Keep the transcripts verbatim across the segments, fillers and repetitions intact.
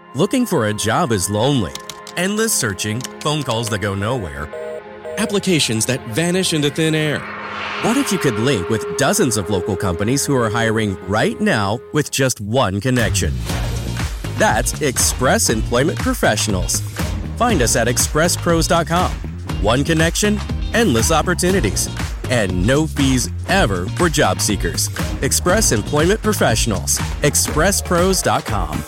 Looking for a job is lonely. Endless searching, phone calls that go nowhere, applications that vanish into thin air. What if you could link with dozens of local companies who are hiring right now with just one connection? That's Express Employment Professionals. Find us at express pros dot com. One connection, endless opportunities, and no fees ever for job seekers. Express Employment Professionals. express pros dot com.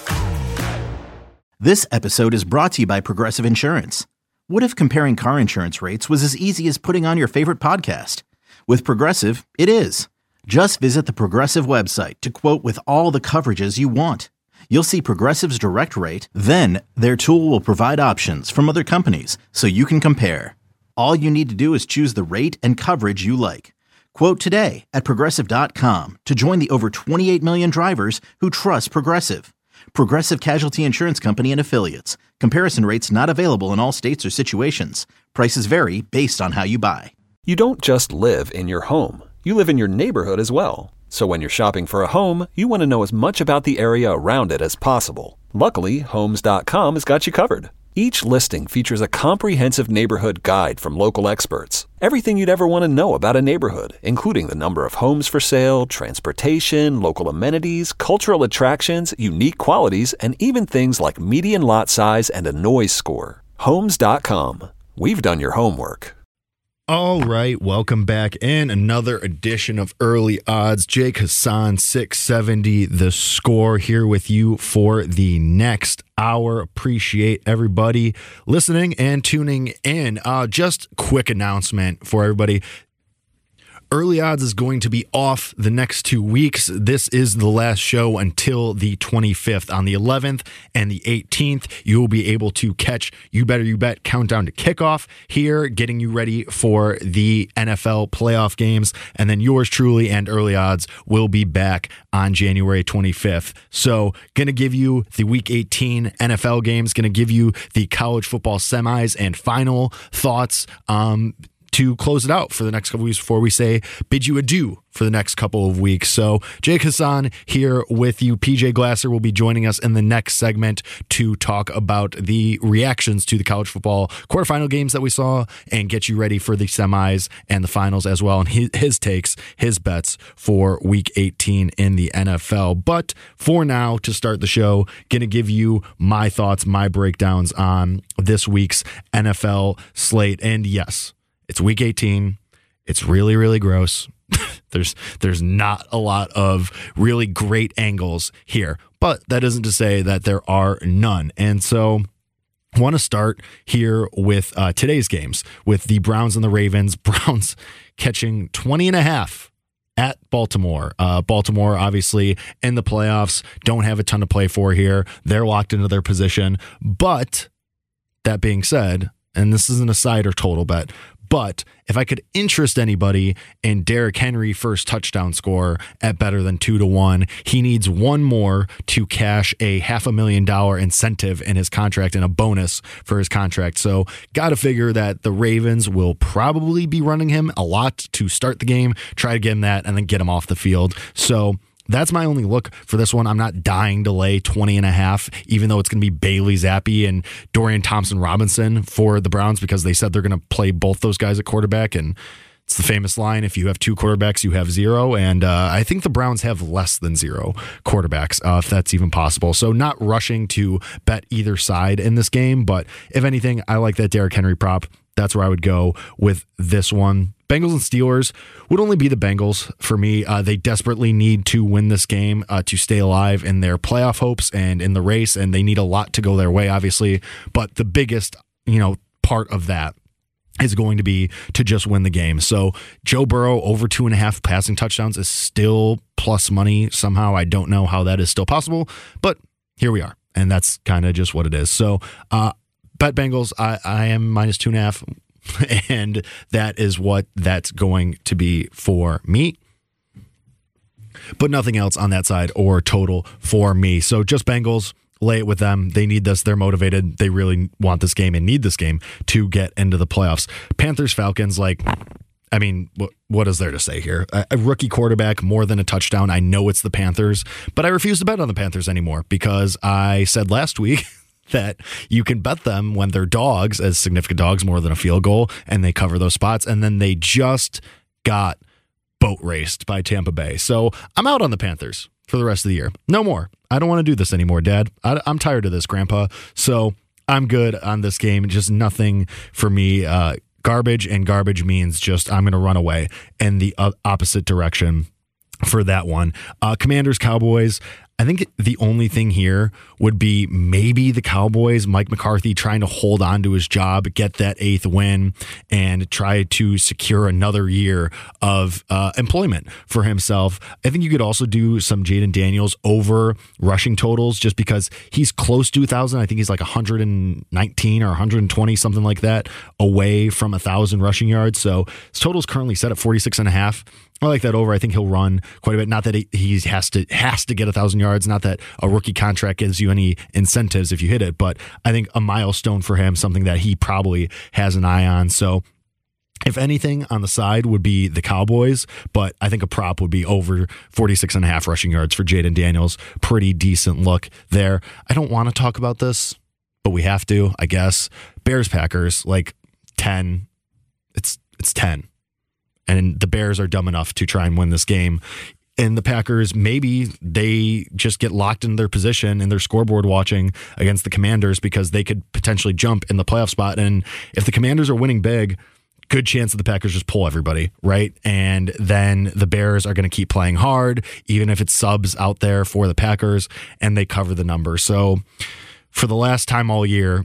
This episode is brought to you by Progressive Insurance. What if comparing car insurance rates was as easy as putting on your favorite podcast? With Progressive, it is. Just visit the Progressive website to quote with all the coverages you want. You'll see Progressive's direct rate, then their tool will provide options from other companies so you can compare. All you need to do is choose the rate and coverage you like. Quote today at progressive dot com to join the over twenty-eight million drivers who trust Progressive. Progressive Casualty Insurance Company and Affiliates. Comparison rates not available in all states or situations. Prices vary based on how you buy. You don't just live in your home. You live in your neighborhood as well. So when you're shopping for a home, you want to know as much about the area around it as possible. Luckily, Homes dot com has got you covered. Each listing features a comprehensive neighborhood guide from local experts. Everything you'd ever want to know about a neighborhood, including the number of homes for sale, transportation, local amenities, cultural attractions, unique qualities, and even things like median lot size and a noise score. Homes dot com. We've done your homework. All right, welcome back in another edition of Early Odds. Jake Hassan, six seventy The Score, here with you for the next hour. Appreciate everybody listening and tuning in. Uh, just quick announcement for everybody. Early Odds is going to be off the next two weeks. This is the last show until the twenty-fifth. On the eleventh and the eighteenth, you will be able to catch You Better You Bet Countdown to Kickoff here, getting you ready for the N F L playoff games. And then yours truly and Early Odds will be back on January twenty-fifth. So going to give you the Week eighteen N F L games, going to give you the college football semis and final thoughts um, to close it out for the next couple weeks before we say bid you adieu for the next couple of weeks. So Jake Hassan here with you. P J Glasser will be joining us in the next segment to talk about the reactions to the college football quarterfinal games that we saw and get you ready for the semis and the finals as well, and his, his takes, his bets for Week eighteen in the N F L. But for now, to start the show, going to give you my thoughts, my breakdowns on this week's N F L slate. And yes, it's Week eighteen. It's really, really gross. there's there's not a lot of really great angles here, but that isn't to say that there are none. And so I want to start here with uh, today's games, with the Browns and the Ravens. Browns catching twenty and a half at Baltimore. Uh, Baltimore, obviously, in the playoffs, don't have a ton to play for here. They're locked into their position. But that being said, and this isn't a side or total bet, but if I could interest anybody in Derrick Henry first touchdown score at better than two to one, he needs one more to cash a half a million dollar incentive in his contract and a bonus for his contract. So got to figure that the Ravens will probably be running him a lot to start the game, try to get him that, and then get him off the field. So that's my only look for this one. I'm not dying to lay twenty and a half, even though it's going to be Bailey Zappi and Dorian Thompson-Robinson for the Browns, because they said they're going to play both those guys at quarterback. And it's the famous line, if you have two quarterbacks, you have zero. And uh, I think the Browns have less than zero quarterbacks, uh, if that's even possible. So not rushing to bet either side in this game. But if anything, I like that Derrick Henry prop. That's where I would go with this one. Bengals and Steelers would only be the Bengals for me. Uh, they desperately need to win this game uh, to stay alive in their playoff hopes and in the race, and they need a lot to go their way, obviously. But the biggest, you know, part of that is going to be to just win the game. So Joe Burrow over two and a half passing touchdowns is still plus money somehow. I don't know how that is still possible, but here we are, and that's kind of just what it is. So uh, bet Bengals. I, I am minus two and a half. And that is what that's going to be for me. But nothing else on that side or total for me. So just Bengals, lay it with them. They need this. They're motivated. They really want this game and need this game to get into the playoffs. Panthers, Falcons, like I mean, what, what is there to say here? A, a rookie quarterback, more than a touchdown. I know it's the Panthers, but I refuse to bet on the Panthers anymore because I said last week that you can bet them when they're dogs as significant dogs, more than a field goal, and they cover those spots. And then they just got boat raced by Tampa Bay. So I'm out on the Panthers for the rest of the year. No more. I don't want to do this anymore, Dad. I, I'm tired of this, Grandpa. So I'm good on this game. Just nothing for me. Uh, Garbage, and garbage means just I'm going to run away in the uh, opposite direction for that one. Uh, Commanders, Cowboys. I think the only thing here would be maybe the Cowboys, Mike McCarthy trying to hold on to his job, get that eighth win, and try to secure another year of uh, employment for himself. I think you could also do some Jaden Daniels over rushing totals just because he's close to one thousand. I think he's like one hundred nineteen or one hundred twenty, something like that, away from one thousand rushing yards. So his total is currently set at forty-six and a half. I like that over. I think he'll run quite a bit. Not that he, he has to has to get a thousand yards. Not that a rookie contract gives you any incentives if you hit it, but I think a milestone for him, something that he probably has an eye on. So if anything on the side would be the Cowboys, but I think a prop would be over forty-six and a half rushing yards for Jaden Daniels. Pretty decent look there. I don't want to talk about this, but we have to, I guess. Bears, Packers, like ten. It's it's ten. And the Bears are dumb enough to try and win this game. And the Packers, maybe they just get locked in their position and their scoreboard watching against the Commanders because they could potentially jump in the playoff spot. And if the Commanders are winning big, good chance that the Packers just pull everybody, right? And then the Bears are going to keep playing hard, even if it's subs out there for the Packers, and they cover the number. So for the last time all year,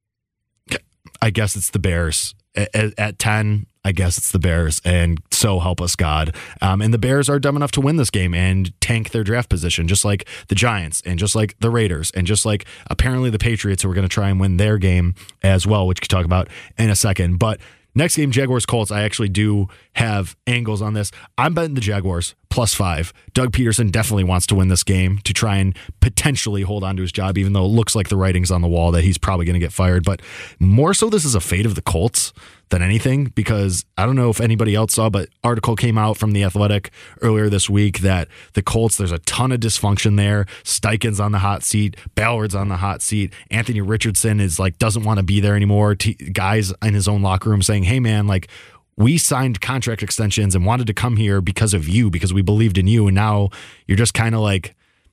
I guess it's the Bears. At, at ten, I guess it's the Bears, and so help us God. Um, and the Bears are dumb enough to win this game and tank their draft position, just like the Giants and just like the Raiders and just like apparently the Patriots, who are going to try and win their game as well, which we can talk about in a second. But next game, Jaguars, Colts, I actually do have angles on this. I'm betting the Jaguars plus five. Doug Peterson definitely wants to win this game to try and potentially hold on to his job, even though it looks like the writing's on the wall that he's probably going to get fired. But more so, this is a fate of the Colts than anything, because I don't know if anybody else saw, but article came out from The Athletic earlier this week that the Colts, there's a ton of dysfunction there. Steichen's on the hot seat. Ballard's on the hot seat. Anthony Richardson is like, doesn't want to be there anymore. T- guys in his own locker room saying, hey man, like, we signed contract extensions and wanted to come here because of you, because we believed in you. And now you're just kind of like,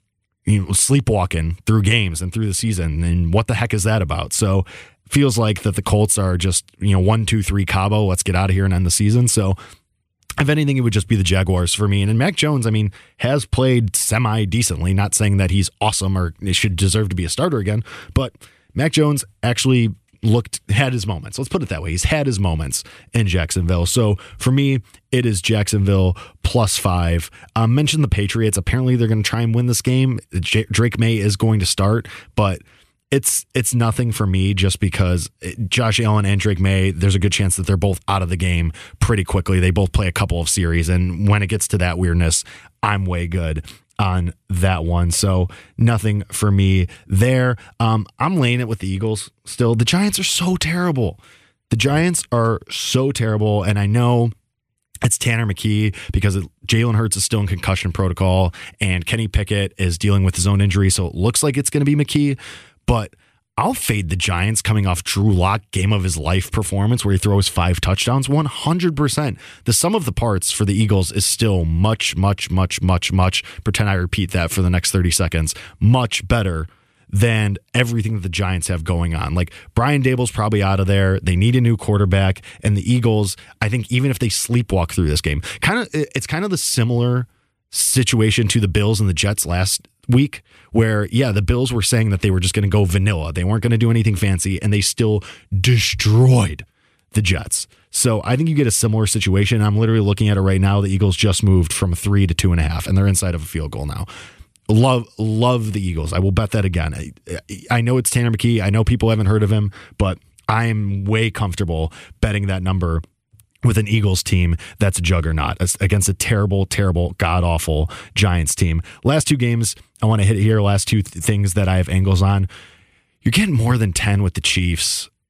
you know, sleepwalking through games and through the season. And what the heck is that about? So feels like that the Colts are just, you know, one, two, three, Cabo, let's get out of here and end the season. So if anything, it would just be the Jaguars for me. And, and Mac Jones, I mean, has played semi-decently, not saying that he's awesome or should deserve to be a starter again, but Mac Jones actually looked, had his moments. Let's put it that way. He's had his moments in Jacksonville. So for me, it is Jacksonville plus five. Um, mentioned the Patriots. Apparently they're going to try and win this game. J- Drake May is going to start, but It's it's nothing for me just because Josh Allen and Drake May, there's a good chance that they're both out of the game pretty quickly. They both play a couple of series, and when it gets to that weirdness, I'm way good on that one. So nothing for me there. Um, I'm laying it with the Eagles still. The Giants are so terrible. The Giants are so terrible, and I know it's Tanner McKee because Jalen Hurts is still in concussion protocol, and Kenny Pickett is dealing with his own injury, so it looks like it's going to be McKee. But I'll fade the Giants coming off Drew Lock game of his life performance where he throws five touchdowns, one hundred percent. The sum of the parts for the Eagles is still much, much, much, much, much, pretend I repeat that for the next thirty seconds, much better than everything that the Giants have going on. Like, Brian Dable's probably out of there. They need a new quarterback. And the Eagles, I think even if they sleepwalk through this game, kind of, it's kind of the similar situation to the Bills and the Jets last week, where, yeah, the Bills were saying that they were just going to go vanilla. They weren't going to do anything fancy, and they still destroyed the Jets. So I think you get a similar situation. I'm literally looking at it right now. The Eagles just moved from three to two and a half, and they're inside of a field goal now. Love, love the Eagles. I will bet that again. I, I know it's Tanner McKee. I know people haven't heard of him, but I'm way comfortable betting that number with an Eagles team that's a juggernaut against a terrible, terrible, god-awful Giants team. Last two games I want to hit here, last two th- things that I have angles on. You're getting more than ten with the Chiefs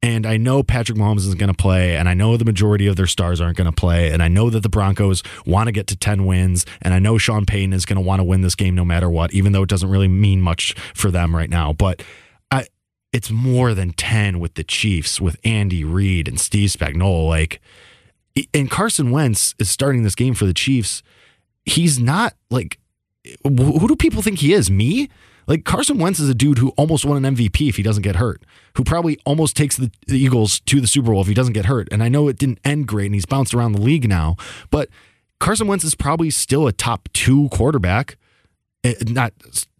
And I know Patrick Mahomes isn't going to play, and I know the majority of their stars aren't going to play, and I know that the Broncos want to get to ten wins, and I know Sean Payton is going to want to win this game no matter what, even though it doesn't really mean much for them right now. But I, it's more than ten with the Chiefs, with Andy Reid and Steve Spagnuolo. Like, and Carson Wentz is starting this game for the Chiefs. He's not like, who do people think he is? Me? Like, Carson Wentz is a dude who almost won an M V P if he doesn't get hurt, who probably almost takes the, the Eagles to the Super Bowl if he doesn't get hurt. And I know it didn't end great and he's bounced around the league now, but Carson Wentz is probably still a top two quarterback, not,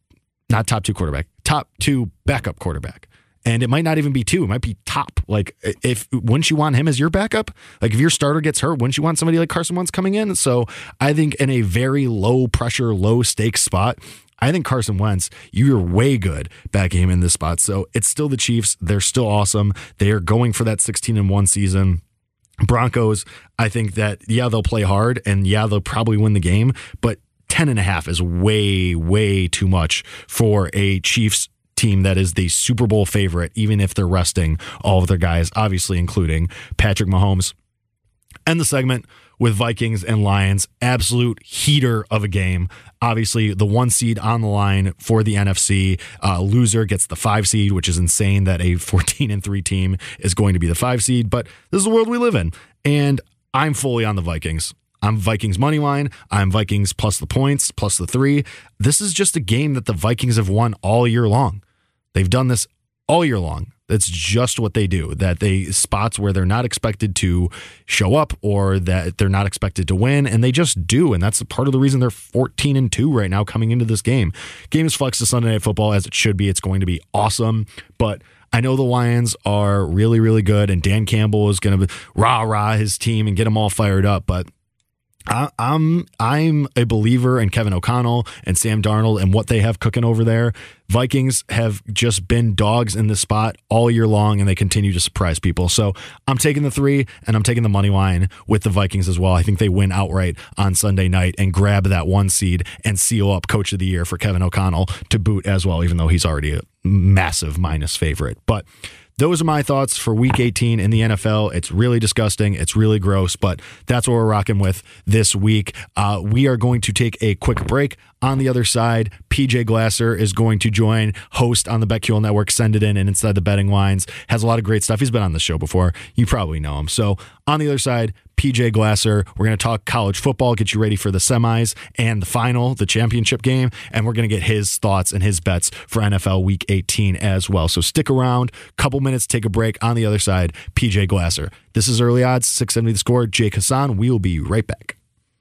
not top two quarterback, top two backup quarterback. And it might not even be two. It might be top. Like, if wouldn't you want him as your backup? Like, if your starter gets hurt, wouldn't you want somebody like Carson Wentz coming in? So I think in a very low pressure, low stakes spot, I think Carson Wentz, you're way good backing him in this spot. So it's still the Chiefs. They're still awesome. They are going for that sixteen and one season. Broncos, I think that, yeah, they'll play hard and yeah, they'll probably win the game, but ten and a half is way, way too much for a Chiefs team that is the Super Bowl favorite, even if they're resting all of their guys, obviously including Patrick Mahomes. End the segment with Vikings and Lions. Absolute heater of a game. Obviously, the one seed on the line for the N F C. Uh, loser gets the five seed, which is insane that a fourteen and three team is going to be the five seed. But this is the world we live in. And I'm fully on the Vikings. I'm Vikings money line. I'm Vikings plus the points, plus the three. This is just a game that the Vikings have won all year long. They've done this all year long. That's just what they do, that they spots where they're not expected to show up or that they're not expected to win, and they just do. And that's part of the reason they're fourteen and two right now coming into this game. Game is flexed to Sunday Night Football as it should be. It's going to be awesome. But I know the Lions are really, really good, and Dan Campbell is going to rah-rah his team and get them all fired up. But I, I'm I'm a believer in Kevin O'Connell and Sam Darnold and what they have cooking over there. Vikings have just been dogs in this spot all year long, and they continue to surprise people. So I'm taking the three, and I'm taking the money line with the Vikings as well. I think they win outright on Sunday night and grab that one seed and seal up Coach of the Year for Kevin O'Connell to boot as well, even though he's already a massive minus favorite. But those are my thoughts for week eighteen in the N F L. It's really disgusting. It's really gross, but that's what we're rocking with this week. Uh, we are going to take a quick break. On the other side, P J Glasser is going to join, host on the BetQL Network, Send It In and Inside the Betting Lines. Has a lot of great stuff. He's been on the show before. You probably know him. So on the other side, P J Glasser, we're going to talk college football, get you ready for the semis and the final, the championship game, and we're going to get his thoughts and his bets for N F L Week eighteen as well. So stick around, couple minutes, take a break. On the other side, P J Glasser. This is Early Odds, six seventy The Score. Jake Hassan. We will be right back.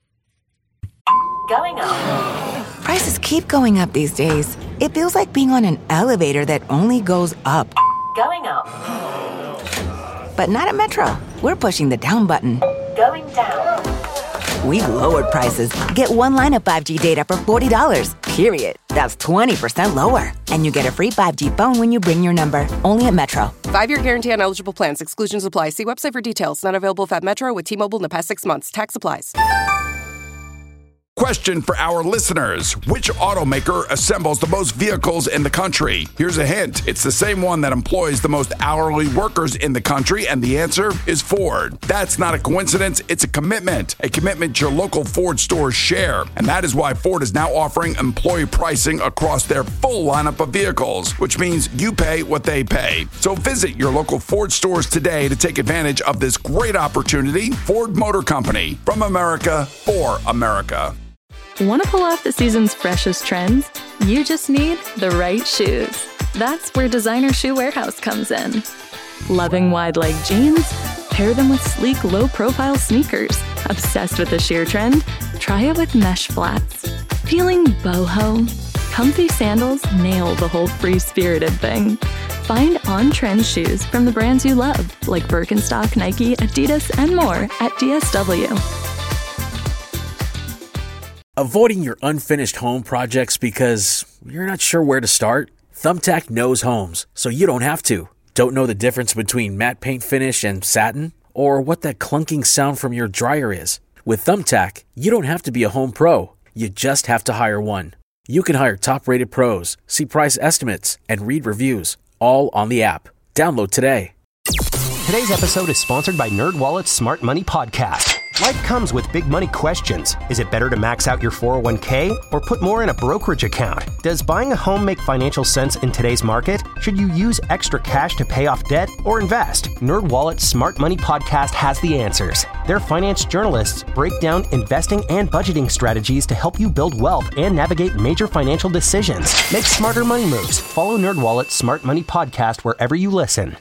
Going up. Prices keep going up these days. It feels like being on an elevator that only goes up. Going up. But not at Metro. We're pushing the down button. Going down. We've lowered prices. Get one line of five G data for forty dollars, period. That's twenty percent lower. And you get a free five G phone when you bring your number. Only at Metro. Five-year guarantee on eligible plans. Exclusions apply. See website for details. Not available at Metro with T-Mobile in the past six months. Tax applies. Question for our listeners. Which automaker assembles the most vehicles in the country? Here's a hint. It's the same one that employs the most hourly workers in the country, and the answer is Ford. That's not a coincidence. It's a commitment. A commitment your local Ford stores share. And that is why Ford is now offering employee pricing across their full lineup of vehicles, which means you pay what they pay. So visit your local Ford stores today to take advantage of this great opportunity. Ford Motor Company. From America, for America. Want to pull off the season's freshest trends? You just need the right shoes. That's where Designer Shoe Warehouse comes in. Loving wide-leg jeans? Pair them with sleek, low-profile sneakers. Obsessed with the sheer trend? Try it with mesh flats. Feeling boho? Comfy sandals nail the whole free-spirited thing. Find on-trend shoes from the brands you love, like Birkenstock, Nike, Adidas, and more at D S W. Avoiding your unfinished home projects because you're not sure where to start? Thumbtack knows homes, so you don't have to. Don't know the difference between matte paint finish and satin? Or what that clunking sound from your dryer is? With Thumbtack, you don't have to be a home pro. You just have to hire one. You can hire top-rated pros, see price estimates, and read reviews, all on the app. Download today. Today's episode is sponsored by NerdWallet's Smart Money Podcast. Life comes with big money questions. Is it better to max out your four oh one k or put more in a brokerage account? Does buying a home make financial sense in today's market? Should you use extra cash to pay off debt or invest? NerdWallet's Smart Money Podcast has the answers. Their finance journalists break down investing and budgeting strategies to help you build wealth and navigate major financial decisions. Make smarter money moves. Follow NerdWallet's Smart Money Podcast wherever you listen.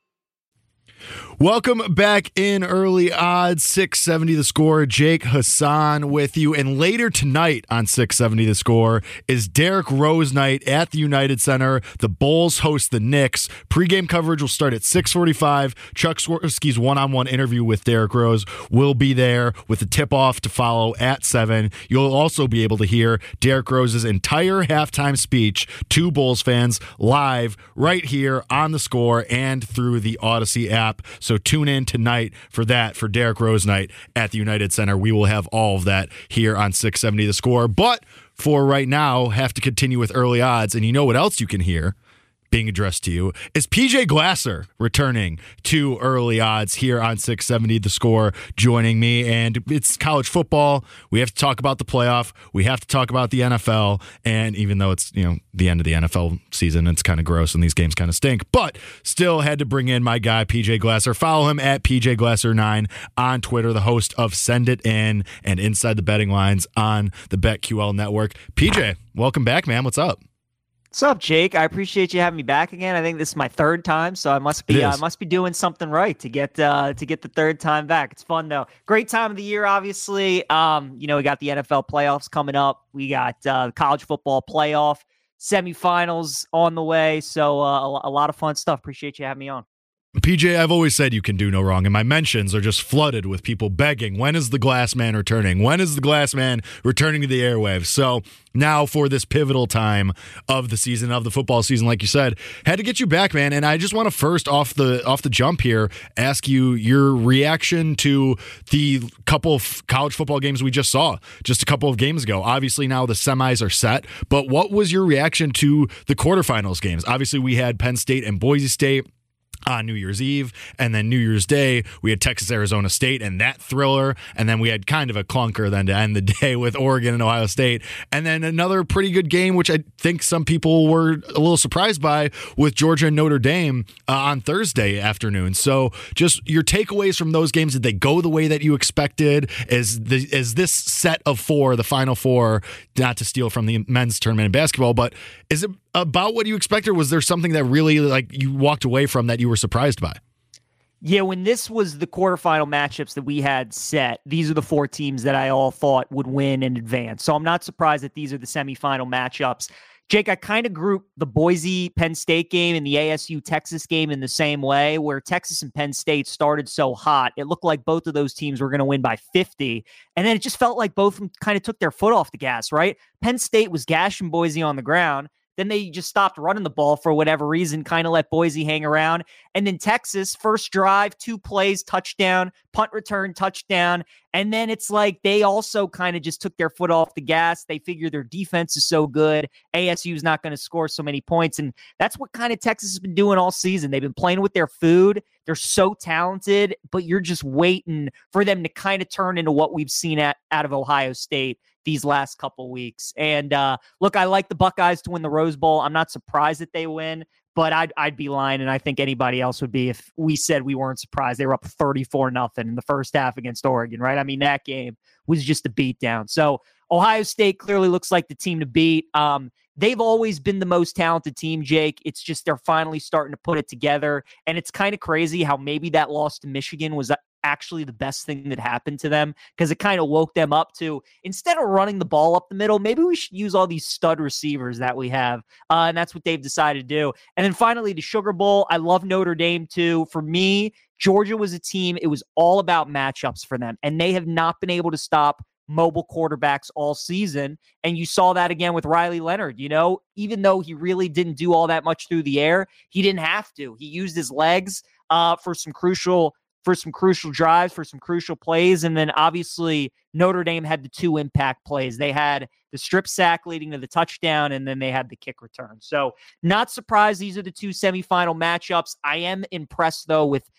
Welcome back in Early Odds, six seventy The Score. Jake Hassan with you. And later tonight on six seventy The Score is Derrick Rose night at the United Center. The Bulls host the Knicks. Pre-game coverage will start at six forty-five. Chuck Swirsky's one-on-one interview with Derrick Rose will be there with the tip-off to follow at seven. You'll also be able to hear Derrick Rose's entire halftime speech to Bulls fans live right here on The Score and through the Odyssey app. So tune in tonight for that, for Derrick Rose night at the United Center. We will have all of that here on six seventy The Score. But for right now, have to continue with Early Odds. And you know what else you can hear being addressed to you is P J Glasser returning to Early Odds here on six seventy The Score, joining me. And it's college football. We have to talk about the playoff. We have to talk about the N F L. And even though it's, you know, the end of the N F L season, it's kind of gross and these games kind of stink, but still had to bring in my guy, P J Glasser. Follow him at P J Glasser nine on Twitter, the host of Send It In and Inside the Betting Lines on the BetQL network. P J, welcome back, man. What's up? What's up, Jake? I appreciate you having me back again. I think this is my third time, so I must be I uh, must be doing something right to get uh, to get the third time back. It's fun though. Great time of the year, obviously. Um, you know, we got the N F L playoffs coming up. We got uh, college football playoff semifinals on the way. So uh, a, a lot of fun stuff. Appreciate you having me on. P J, I've always said you can do no wrong, and my mentions are just flooded with people begging, when is the Glass Man returning? When is the Glass Man returning to the airwaves? So now for this pivotal time of the season, of the football season, like you said, had to get you back, man. And I just want to first, off the off the jump here, ask you your reaction to the couple of college football games we just saw just a couple of games ago. Obviously now the semis are set, but what was your reaction to the quarterfinals games? Obviously we had Penn State and Boise State on New Year's Eve, and then New Year's Day we had Texas Arizona State and that thriller, and then we had kind of a clunker then to end the day with Oregon and Ohio State, and then another pretty good game which I think some people were a little surprised by with Georgia and Notre Dame uh, on Thursday afternoon. So just your takeaways from those games. Did they go the way that you expected? Is the is this set of four, the final four, not to steal from the men's tournament in basketball, but is it about what you expected? Or was there something that really like you walked away from that you were surprised by? Yeah, when this was the quarterfinal matchups that we had set, these are the four teams that I all thought would win and advance. So I'm not surprised that these are the semifinal matchups. Jake, I kind of group the Boise Penn State game and the A S U Texas game in the same way, where Texas and Penn State started so hot. It looked like both of those teams were going to win by fifty. And then it just felt like both of them kind of took their foot off the gas, right? Penn State was gashing Boise on the ground. Then they just stopped running the ball for whatever reason, kind of let Boise hang around. And then Texas, first drive, two plays, touchdown, punt return, touchdown. And then it's like they also kind of just took their foot off the gas. They figure their defense is so good. A S U is not going to score so many points. And that's what kind of Texas has been doing all season. They've been playing with their food. They're so talented, but you're just waiting for them to kind of turn into what we've seen at, out of Ohio State these last couple weeks. And uh, look, I like the Buckeyes to win the Rose Bowl. I'm not surprised that they win, but I'd, I'd be lying, and I think anybody else would be if we said we weren't surprised. They were up thirty-four nothing in the first half against Oregon, right? I mean, that game was just a beatdown. So Ohio State clearly looks like the team to beat. Um, they've always been the most talented team, Jake. It's just they're finally starting to put it together, and it's kind of crazy how maybe that loss to Michigan was actually the best thing that happened to them, because it kind of woke them up to, instead of running the ball up the middle, maybe we should use all these stud receivers that we have. Uh, and that's what they've decided to do. And then finally, the Sugar Bowl. I love Notre Dame too. For me, Georgia was a team. It was all about matchups for them, and they have not been able to stop mobile quarterbacks all season. And you saw that again with Riley Leonard. You know, even though he really didn't do all that much through the air, he didn't have to. He used his legs uh, for some crucial for some crucial drives, for some crucial plays. And then obviously Notre Dame had the two impact plays. They had the strip sack leading to the touchdown, and then they had the kick return. So not surprised these are the two semifinal matchups. I am impressed, though, with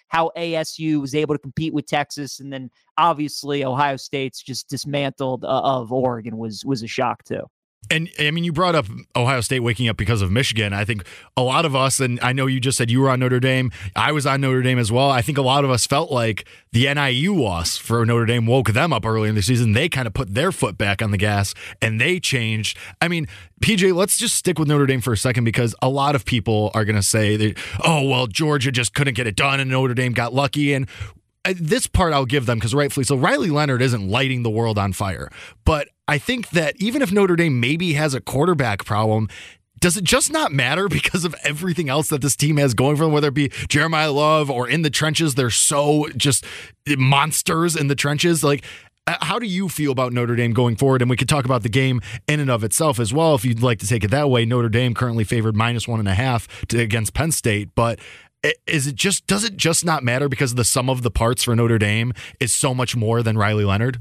how A S U was able to compete with Texas. And then obviously Ohio State's just dismantled uh, of Oregon was, was a shock too. And I mean, you brought up Ohio State waking up because of Michigan. I think a lot of us, and I know you just said you were on Notre Dame. I was on Notre Dame as well. I think a lot of us felt like the N I U loss for Notre Dame woke them up early in the season. They kind of put their foot back on the gas and they changed. I mean, P J, let's just stick with Notre Dame for a second, because a lot of people are going to say that, oh, well, Georgia just couldn't get it done and Notre Dame got lucky. And this part I'll give them, because rightfully so, Riley Leonard isn't lighting the world on fire. But I think that even if Notre Dame maybe has a quarterback problem, does it just not matter because of everything else that this team has going for them, whether it be Jeremiah Love or in the trenches? They're so just monsters in the trenches. Like, how do you feel about Notre Dame going forward? And we could talk about the game in and of itself as well, if you'd like to take it that way. Notre Dame currently favored minus one and a half to, against Penn State, but is it just, does it just not matter because the sum of the parts for Notre Dame is so much more than Riley Leonard?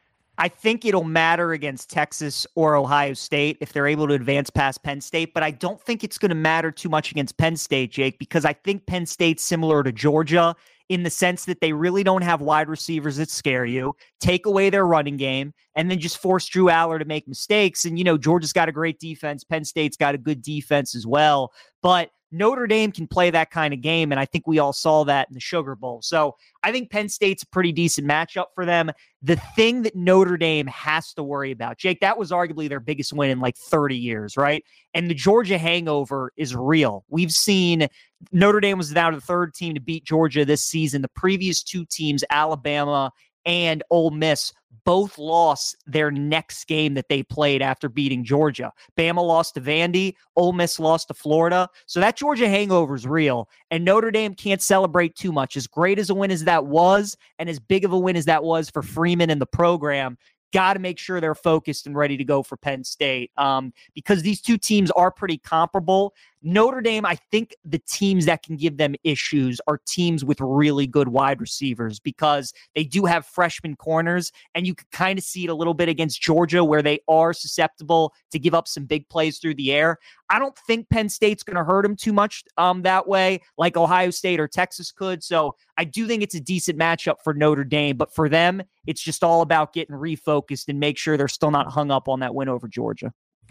I think it'll matter against Texas or Ohio State if they're able to advance past Penn State, but I don't think it's going to matter too much against Penn State, Jake, because I think Penn State's similar to Georgia in the sense that they really don't have wide receivers that scare you, take away their running game, and then just force Drew Aller to make mistakes. And, you know, Georgia's got a great defense. Penn State's got a good defense as well. But Notre Dame can play that kind of game, and I think we all saw that in the Sugar Bowl. So I think Penn State's a pretty decent matchup for them. The thing that Notre Dame has to worry about, Jake, that was arguably their biggest win in like thirty years, right? And the Georgia hangover is real. We've seen Notre Dame was now the third team to beat Georgia this season. The previous two teams, Alabama and Ole Miss, both lost their next game that they played after beating Georgia. Bama lost to Vandy. Ole Miss lost to Florida. So that Georgia hangover is real. And Notre Dame can't celebrate too much. As great as a win as that was, and as big of a win as that was for Freeman and the program, got to make sure they're focused and ready to go for Penn State, um, because these two teams are pretty comparable. Notre Dame, I think the teams that can give them issues are teams with really good wide receivers, because they do have freshman corners, and you can kind of see it a little bit against Georgia where they are susceptible to give up some big plays through the air. I don't think Penn State's going to hurt them too much um, that way, like Ohio State or Texas could. So I do think it's a decent matchup for Notre Dame, but for them, it's just all about getting refocused and make sure they're still not hung up on that win over Georgia.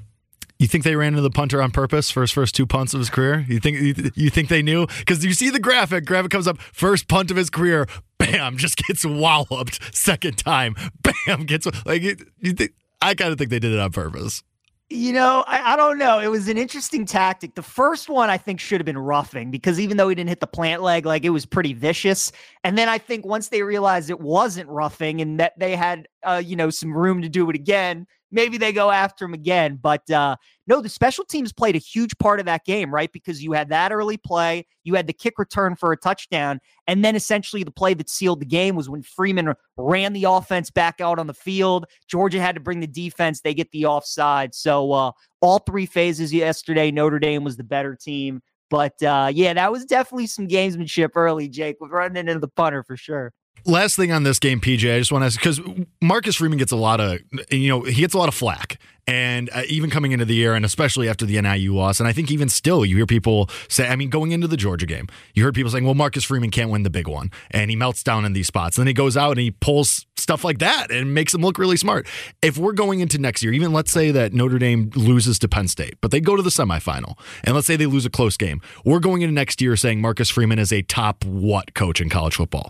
You think they ran into the punter on purpose for his first two punts of his career? You think you, you think they knew? Because you see the graphic. Graphic comes up, first punt of his career, bam, just gets walloped. Second time, bam, gets like. You think? I kind of think they did it on purpose. You know, I, I don't know. It was an interesting tactic. The first one I think should have been roughing, because even though he didn't hit the plant leg, like, it was pretty vicious. And then I think once they realized it wasn't roughing and that they had, uh, you know, some room to do it again, maybe they go after him again. But uh, no, the special teams played a huge part of that game, right? Because you had that early play, you had the kick return for a touchdown, and then essentially the play that sealed the game was when Freeman ran the offense back out on the field. Georgia had to bring the defense. They get the offside. So uh, all three phases yesterday, Notre Dame was the better team. But uh, yeah, that was definitely some gamesmanship early, Jake, with running into the punter for sure. Last thing on this game, P J, I just want to ask, because Marcus Freeman gets a lot of, you know, he gets a lot of flack. And uh, even coming into the year, and especially after the N I U loss, and I think even still, you hear people say, I mean, going into the Georgia game, you heard people saying, well, Marcus Freeman can't win the big one, and he melts down in these spots. And then he goes out and he pulls stuff like that and makes him look really smart. If we're going into next year, even let's say that Notre Dame loses to Penn State, but they go to the semifinal, and let's say they lose a close game, we're going into next year saying Marcus Freeman is a top what coach in college football?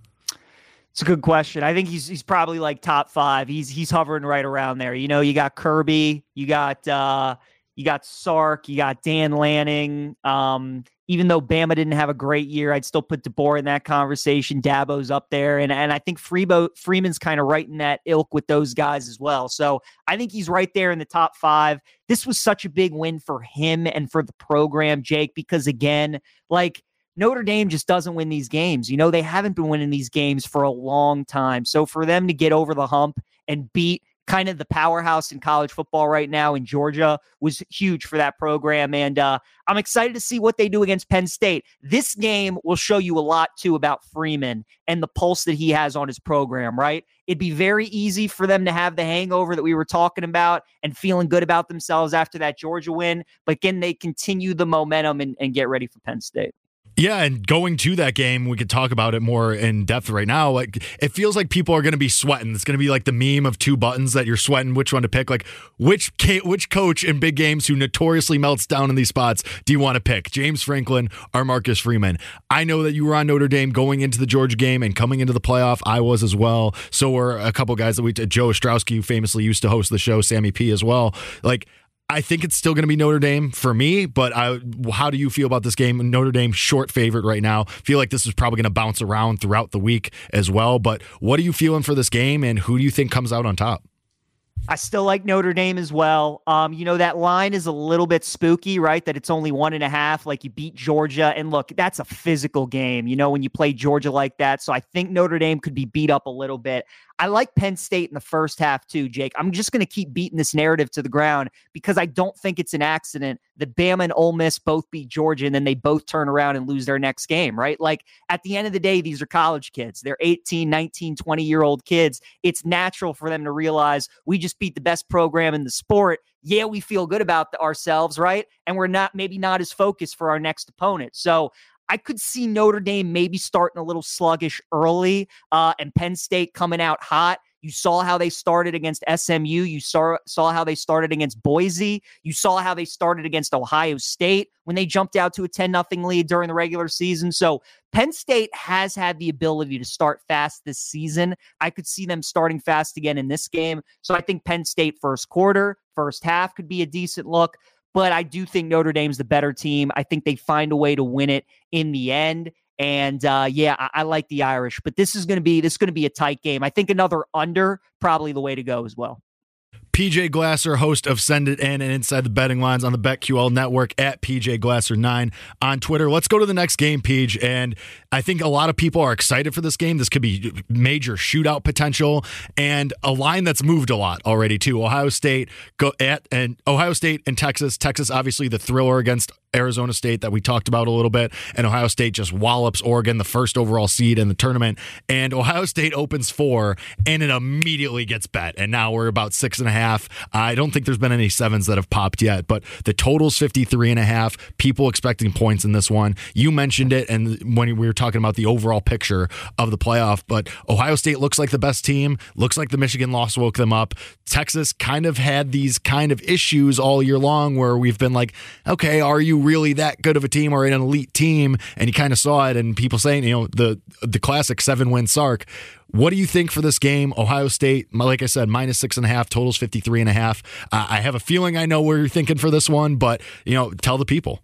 It's a good question. I think he's he's probably like top five. He's he's hovering right around there. You know, you got Kirby, you got uh, you got Sark, you got Dan Lanning. Um, even though Bama didn't have a great year, I'd still put DeBoer in that conversation. Dabo's up there, and and I think Freebo, Freeman's kind of right in that ilk with those guys as well. So I think he's right there in the top five. This was such a big win for him and for the program, Jake, because again, like, Notre Dame just doesn't win these games. You know, they haven't been winning these games for a long time. So for them to get over the hump and beat kind of the powerhouse in college football right now in Georgia was huge for that program. And uh, I'm excited to see what they do against Penn State. This game will show you a lot, too, about Freeman and the pulse that he has on his program, right? It'd be very easy for them to have the hangover that we were talking about and feeling good about themselves after that Georgia win. But can they continue the momentum and, and get ready for Penn State? Yeah, and going to that game, we could talk about it more in depth right now. Like, it feels like people are going to be sweating. It's going to be like the meme of two buttons that you're sweating which one to pick. Like, which which coach in big games who notoriously melts down in these spots do you want to pick? James Franklin or Marcus Freeman? I know that you were on Notre Dame going into the Georgia game and coming into the playoff. I was as well. So were a couple guys that we Joe Ostrowski, who famously used to host the show, Sammy P as well. Like, I think it's still going to be Notre Dame for me, but I, how do you feel about this game? Notre Dame short favorite right now. Feel like this is probably going to bounce around throughout the week as well, but what are you feeling for this game, and who do you think comes out on top? I still like Notre Dame as well. Um, you know, that line is a little bit spooky, right? That it's only one and a half, like you beat Georgia. And look, that's a physical game, you know, when you play Georgia like that. So I think Notre Dame could be beat up a little bit. I like Penn State in the first half too, Jake. I'm just going to keep beating this narrative to the ground because I don't think it's an accident that Bama and Ole Miss both beat Georgia and then they both turn around and lose their next game, right? Like, at the end of the day, these are college kids. They're eighteen, nineteen, twenty-year-old kids. It's natural for them to realize we just beat the best program in the sport. Yeah, we feel good about the, ourselves, right? And we're not maybe not as focused for our next opponent. So I could see Notre Dame maybe starting a little sluggish early uh, and Penn State coming out hot. You saw how they started against S M U. You saw, saw how they started against Boise. You saw how they started against Ohio State when they jumped out to a ten nothing lead during the regular season. So Penn State has had the ability to start fast this season. I could see them starting fast again in this game. So I think Penn State first quarter, first half could be a decent look. But I do think Notre Dame's the better team. I think they find a way to win it in the end. And uh, yeah, I, I like the Irish. But this is going to be this is going to be a tight game. I think another under probably the way to go as well. P J Glasser, host of Send It In and Inside the Betting Lines on the BetQL Network, at P J Glasser nine on Twitter. Let's go to the next game, Peach. And I think a lot of people are excited for this game. This could be major shootout potential and a line that's moved a lot already too. Ohio State go at and Ohio State and Texas. Texas, obviously the thriller against Arizona State that we talked about a little bit, and Ohio State just wallops Oregon, the first overall seed in the tournament, and Ohio State opens four, and it immediately gets bet, and now we're about six and a half. I don't think there's been any sevens that have popped yet, but the total's fifty-three and a half. People expecting points in this one. You mentioned it, and when we were talking about the overall picture of the playoff, but Ohio State looks like the best team, looks like the Michigan loss woke them up. Texas kind of had these kind of issues all year long where we've been like, okay, are you really that good of a team or an elite team? And you kind of saw it, and people saying, you know, the the classic seven win Sark. What do you think for this game? Ohio State, like I said, minus six and a half, totals fifty-three and a half. Uh, I have a feeling I know where you're thinking for this one, but you know, tell the people.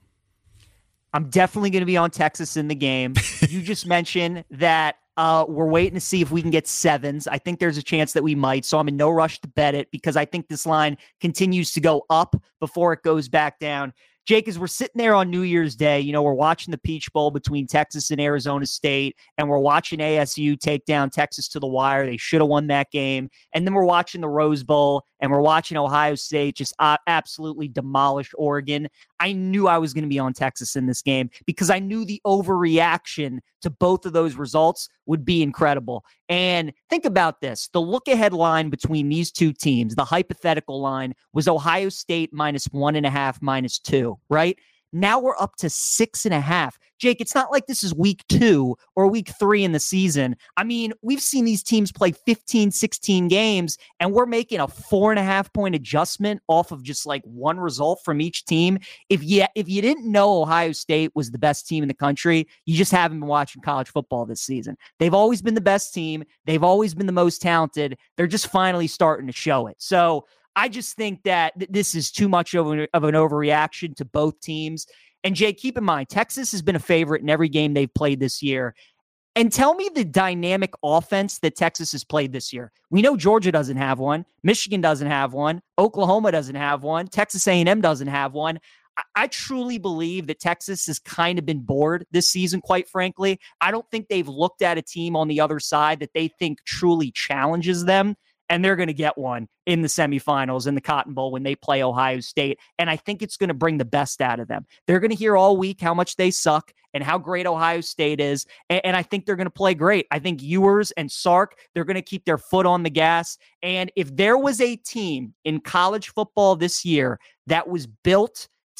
I'm definitely going to be on Texas in the game. You just mentioned that uh, we're waiting to see if we can get sevens. I think there's a chance that we might, so I'm in no rush to bet it because I think this line continues to go up before it goes back down. Jake, as we're sitting there on New Year's Day, you know, we're watching the Peach Bowl between Texas and Arizona State, and we're watching A S U take down Texas to the wire. They should have won that game. And then we're watching the Rose Bowl, and we're watching Ohio State just uh, absolutely demolish Oregon. I knew I was going to be on Texas in this game because I knew the overreaction to both of those results would be incredible. And think about this. The look-ahead line between these two teams, the hypothetical line, was Ohio State minus one and a half, minus two, right? Now we're up to six and a half. Jake, it's not like this is week two or week three in the season. I mean, we've seen these teams play fifteen, sixteen games, and we're making a four and a half point adjustment off of just like one result from each team. If you, if you didn't know Ohio State was the best team in the country, you just haven't been watching college football this season. They've always been the best team. They've always been the most talented. They're just finally starting to show it. So I just think that th- this is too much of an, of an overreaction to both teams. And Jay, keep in mind, Texas has been a favorite in every game they've played this year. And tell me the dynamic offense that Texas has played this year. We know Georgia doesn't have one. Michigan doesn't have one. Oklahoma doesn't have one. Texas A and M doesn't have one. I, I truly believe that Texas has kind of been bored this season, quite frankly. I don't think they've looked at a team on the other side that they think truly challenges them. And they're going to get one in the semifinals in the Cotton Bowl when they play Ohio State. And I think it's going to bring the best out of them. They're going to hear all week how much they suck and how great Ohio State is. And, and I think they're going to play great. I think Ewers and Sark, they're going to keep their foot on the gas. And if there was a team in college football this year that was built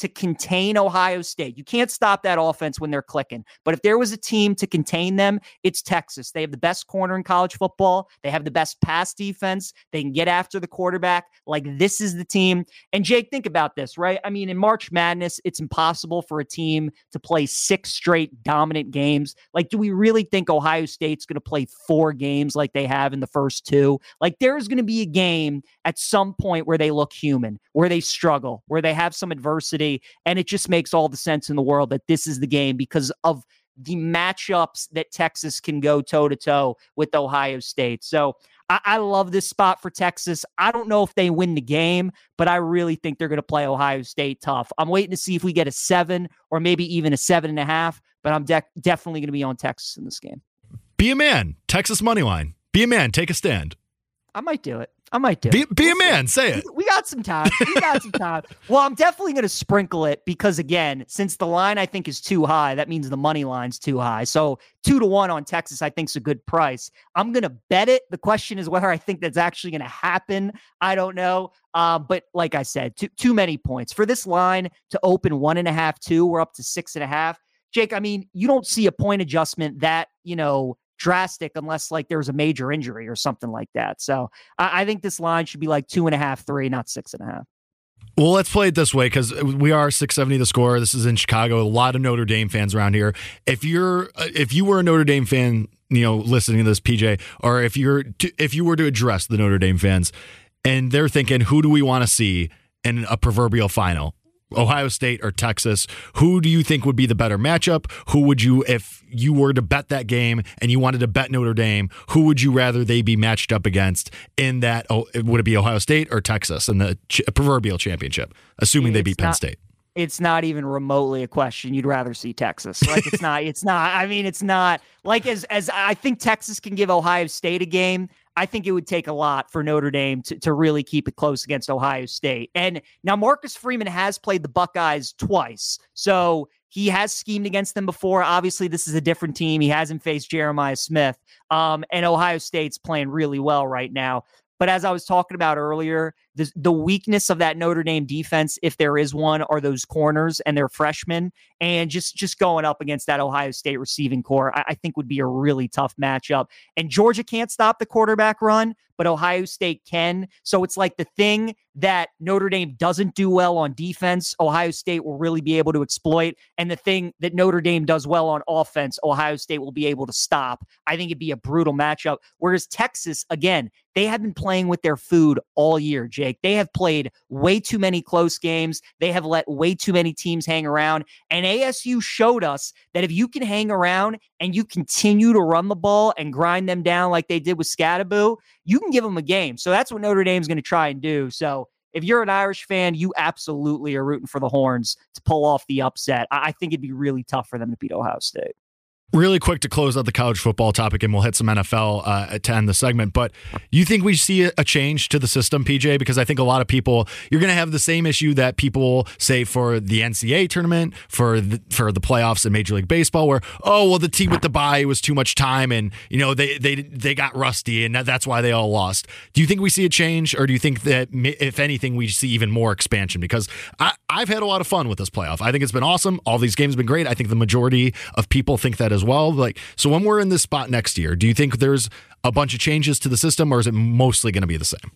to contain Ohio State, you can't stop that offense when they're clicking. But if there was a team to contain them, it's Texas. They have the best corner in college football. They have the best pass defense. They can get after the quarterback. Like, this is the team. And Jake, think about this, right? I mean, in March Madness, it's impossible for a team to play six straight dominant games. Like, do we really think Ohio State's going to play four games like they have in the first two? Like, there's going to be a game at some point where they look human, where they struggle, where they have some adversity. And it just makes all the sense in the world that this is the game because of the matchups that Texas can go toe to toe with Ohio State. So I, I love this spot for Texas. I don't know if they win the game, but I really think they're going to play Ohio State tough. I'm waiting to see if we get a seven or maybe even a seven and a half, but I'm de- definitely going to be on Texas in this game. Be a man. Texas money line. Be a man. Take a stand. I might do it. I might do be, it. Be we'll a man. See. Say it. We, we got some time. We got some time. Well, I'm definitely going to sprinkle it because, again, since the line I think is too high, that means the money line's too high. So two to one on Texas, I think is a good price. I'm going to bet it. The question is whether I think that's actually going to happen. I don't know. Uh, but like I said, too, too many points for this line to open one and a half, two. We're up to six and a half. Jake, I mean, you don't see a point adjustment that, you know, drastic unless like there's a major injury or something like that. So I, I think this line should be like two and a half, three, not six and a half. Well, let's play it this way because we are six seventy the score. This is in Chicago. A lot of Notre Dame fans around here. If you're, if you were a Notre Dame fan, you know, listening to this, P J, or if you're, to, if you were to address the Notre Dame fans and they're thinking, who do we want to see in a proverbial final? Ohio State or Texas, who do you think would be the better matchup? Who would you, if you were to bet that game and you wanted to bet Notre Dame, who would you rather they be matched up against in that? Oh, would it be Ohio State or Texas in the ch- proverbial championship, assuming it's they beat Penn not, State? It's not even remotely a question. You'd rather see Texas. Like it's not, it's not, I mean, it's not like as, as I think Texas can give Ohio State a game. I think it would take a lot for Notre Dame to, to really keep it close against Ohio State. And now Marcus Freeman has played the Buckeyes twice. So he has schemed against them before. Obviously, this is a different team. He hasn't faced Jeremiah Smith. Um, and Ohio State's playing really well right now. But as I was talking about earlier, the, the weakness of that Notre Dame defense, if there is one, are those corners and their freshmen. And just, just going up against that Ohio State receiving core, I, I think would be a really tough matchup. And Georgia can't stop the quarterback run, but Ohio State can. So it's like the thing that Notre Dame doesn't do well on defense, Ohio State will really be able to exploit. And the thing that Notre Dame does well on offense, Ohio State will be able to stop. I think it'd be a brutal matchup. Whereas Texas, again, they have been playing with their food all year, Jake. They have played way too many close games. They have let way too many teams hang around. And A S U showed us that if you can hang around and you continue to run the ball and grind them down like they did with Scadaboo, you can give them a game. So that's what Notre Dame's going to try and do. So if you're an Irish fan, you absolutely are rooting for the Horns to pull off the upset. I think it'd be really tough for them to beat Ohio State. Really quick to close out the college football topic, and we'll hit some N F L uh, to end the segment. But you think we see a change to the system, P J? Because I think a lot of people, you're going to have the same issue that people say for the N C double A tournament, for the, for the playoffs in Major League Baseball, where, oh, well, the team with the bye was too much time, and you know they they they got rusty, and that's why they all lost. Do you think we see a change, or do you think that if anything, we see even more expansion? Because I, I've had a lot of fun with this playoff. I think it's been awesome. All these games have been great. I think the majority of people think that as well. Like, so when we're in this spot next year, do you think there's a bunch of changes to the system, or is it mostly going to be the same?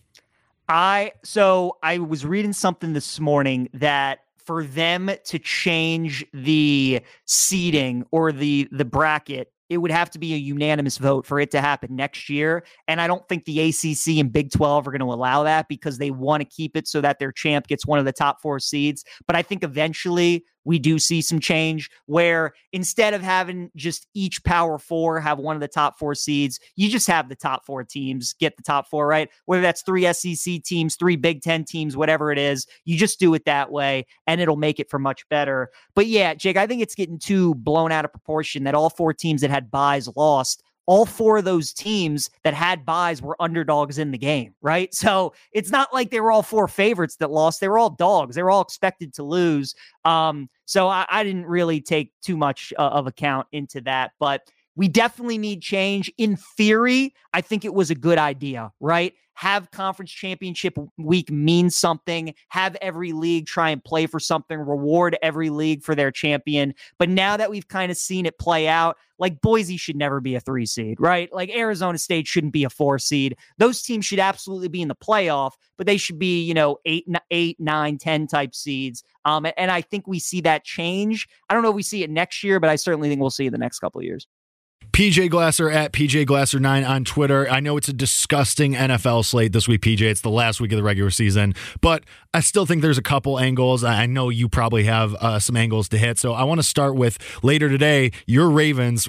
I so I was reading something this morning that for them to change the seeding or the the bracket, it would have to be a unanimous vote for it to happen next year. And I don't think the A C C and Big twelve are going to allow that because they want to keep it so that their champ gets one of the top four seeds. But I think eventually we do see some change where instead of having just each power four have one of the top four seeds, you just have the top four teams get the top four, right? Whether that's three S E C teams, three Big Ten teams, whatever it is, you just do it that way and it'll make it for much better. But yeah, Jake, I think it's getting too blown out of proportion that all four teams that had buys lost. All four of those teams that had buys were underdogs in the game, right? So it's not like they were all four favorites that lost. They were all dogs. They were all expected to lose. Um, so I, I didn't really take too much uh, of account into that. But we definitely need change. In theory, I think it was a good idea, right? Have conference championship week mean something, have every league try and play for something, reward every league for their champion. But now that we've kind of seen it play out, like Boise should never be a three seed, right? Like Arizona State shouldn't be a four seed. Those teams should absolutely be in the playoff, but they should be, you know, eight, eight, nine, ten type seeds. Um, and I think we see that change. I don't know if we see it next year, but I certainly think we'll see it the next couple of years. P J Glasser at P J Glasser nine on Twitter. I know it's a disgusting N F L slate this week, P J. It's the last week of the regular season, but I still think there's a couple angles. I know you probably have uh, some angles to hit, so I want to start with later today, your Ravens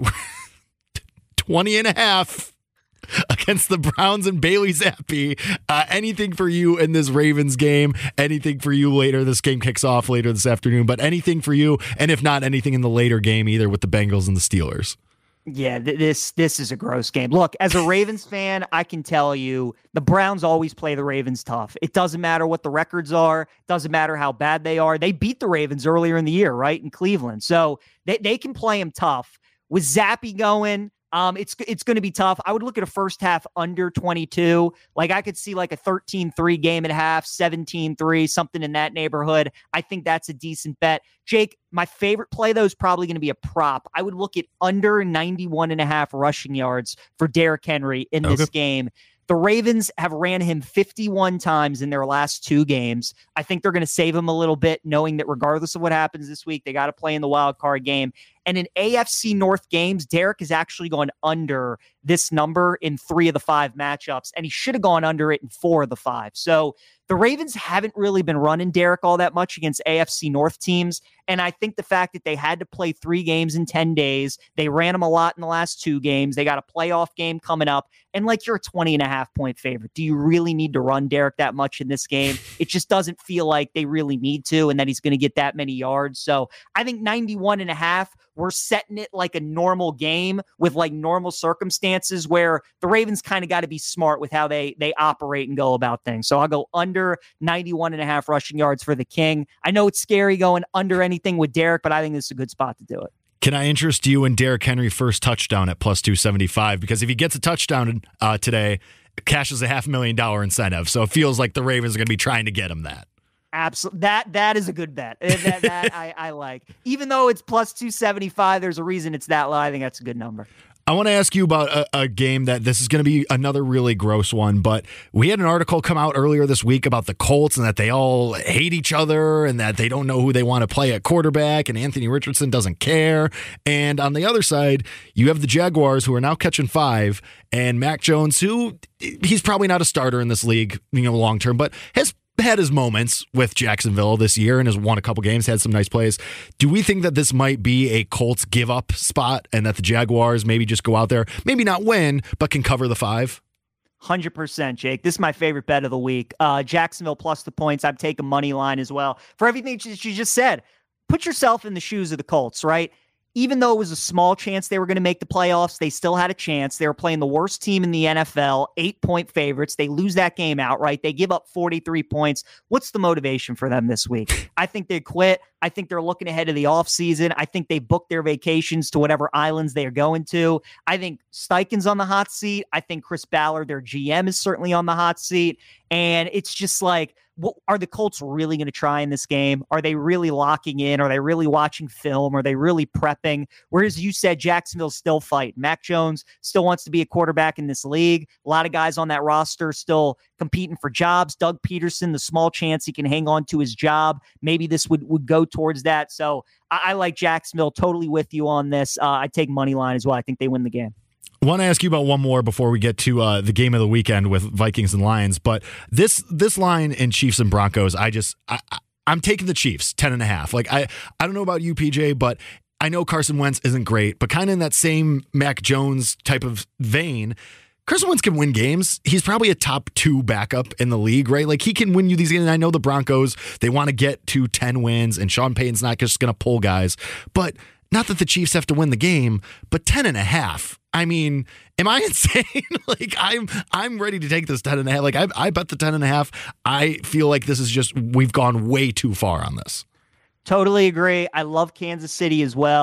twenty and a half against the Browns and Bailey Zappi. Uh, anything for you in this Ravens game? Anything for you later? This game kicks off later this afternoon, but anything for you? And if not, anything in the later game, either with the Bengals and the Steelers? Yeah, th- this this is a gross game. Look, as a Ravens fan, I can tell you the Browns always play the Ravens tough. It doesn't matter what the records are. Doesn't matter how bad they are. They beat the Ravens earlier in the year, right, in Cleveland. So they, they can play them tough. With Zappi going, um, it's it's going to be tough. I would look at a first half under twenty-two. Like I could see like a thirteen three game at half, seventeen three, something in that neighborhood. I think that's a decent bet. Jake, my favorite play, though, is probably going to be a prop. I would look at under ninety-one and a half rushing yards for Derrick Henry in this okay. game. The Ravens have ran him fifty-one times in their last two games. I think they're going to save him a little bit, knowing that regardless of what happens this week, they got to play in the wild card game. And in A F C North games, Derrick has actually gone under this number in three of the five matchups, and he should have gone under it in four of the five. So the Ravens haven't really been running Derrick all that much against A F C North teams. And I think the fact that they had to play three games in ten days, they ran him a lot in the last two games. They got a playoff game coming up. And like you're a twenty and a half point favorite. Do you really need to run Derrick that much in this game? It just doesn't feel like they really need to, and that he's going to get that many yards. So I think ninety-one and a half, we're setting it like a normal game with like normal circumstances where the Ravens kind of got to be smart with how they, they operate and go about things. So I'll go under ninety-one and a half rushing yards for the King. I know it's scary going under anything with Derrick, but I think this is a good spot to do it. Can I interest you in Derrick Henry first touchdown at plus two seventy-five? Because if he gets a touchdown uh, today, it cashes a half million dollar incentive. So it feels like the Ravens are going to be trying to get him that. Absolutely. That, that is a good bet. that that I, I like. Even though it's plus two seventy-five, there's a reason it's that low. I think that's a good number. I want to ask you about a, a game that this is going to be another really gross one, but we had an article come out earlier this week about the Colts and that they all hate each other and that they don't know who they want to play at quarterback, and Anthony Richardson doesn't care. And on the other side, you have the Jaguars, who are now catching five, and Mac Jones, who he's probably not a starter in this league, you know, long term, but has had his moments with Jacksonville this year and has won a couple games, had some nice plays. Do we think that this might be a Colts give up spot and that the Jaguars maybe just go out there, maybe not win, but can cover the five? one hundred percent, Jake. This is my favorite bet of the week. Uh, Jacksonville plus the points. I've taken money line as well. For everything she just said, put yourself in the shoes of the Colts, right? Even though it was a small chance they were going to make the playoffs, they still had a chance. They were playing the worst team in the N F L, eight-point favorites. They lose that game outright. They give up forty-three points. What's the motivation for them this week? I think they quit. I think they're looking ahead to the offseason. I think they booked their vacations to whatever islands they are going to. I think Steichen's on the hot seat. I think Chris Ballard, their G M, is certainly on the hot seat. And it's just like, what, are the Colts really going to try in this game? Are they really locking in? Are they really watching film? Are they really prepping? Whereas you said Jacksonville's still fighting. Mac Jones still wants to be a quarterback in this league. A lot of guys on that roster still competing for jobs. Doug Peterson, the small chance he can hang on to his job. Maybe this would, would go towards that. So I, I like Jacksonville. Totally with you on this. Uh, I take money line as well. I think they win the game. I want to ask you about one more before we get to uh, the game of the weekend with Vikings and Lions. But this this line in Chiefs and Broncos, I just I, I'm taking the Chiefs ten and a half. Like I I don't know about you, P J, but I know Carson Wentz isn't great, but kind of in that same Mac Jones type of vein. Carson Wentz can win games. He's probably a top two backup in the league, right? Like he can win you these games. And I know the Broncos, they want to get to ten wins, and Sean Payton's not just going to pull guys, but not that the Chiefs have to win the game, but ten and a half. I mean, am I insane? like I'm, I'm ready to take this ten and a half. Like I, I bet the ten and a half. I feel like this is just, we've gone way too far on this. Totally agree. I love Kansas City as well.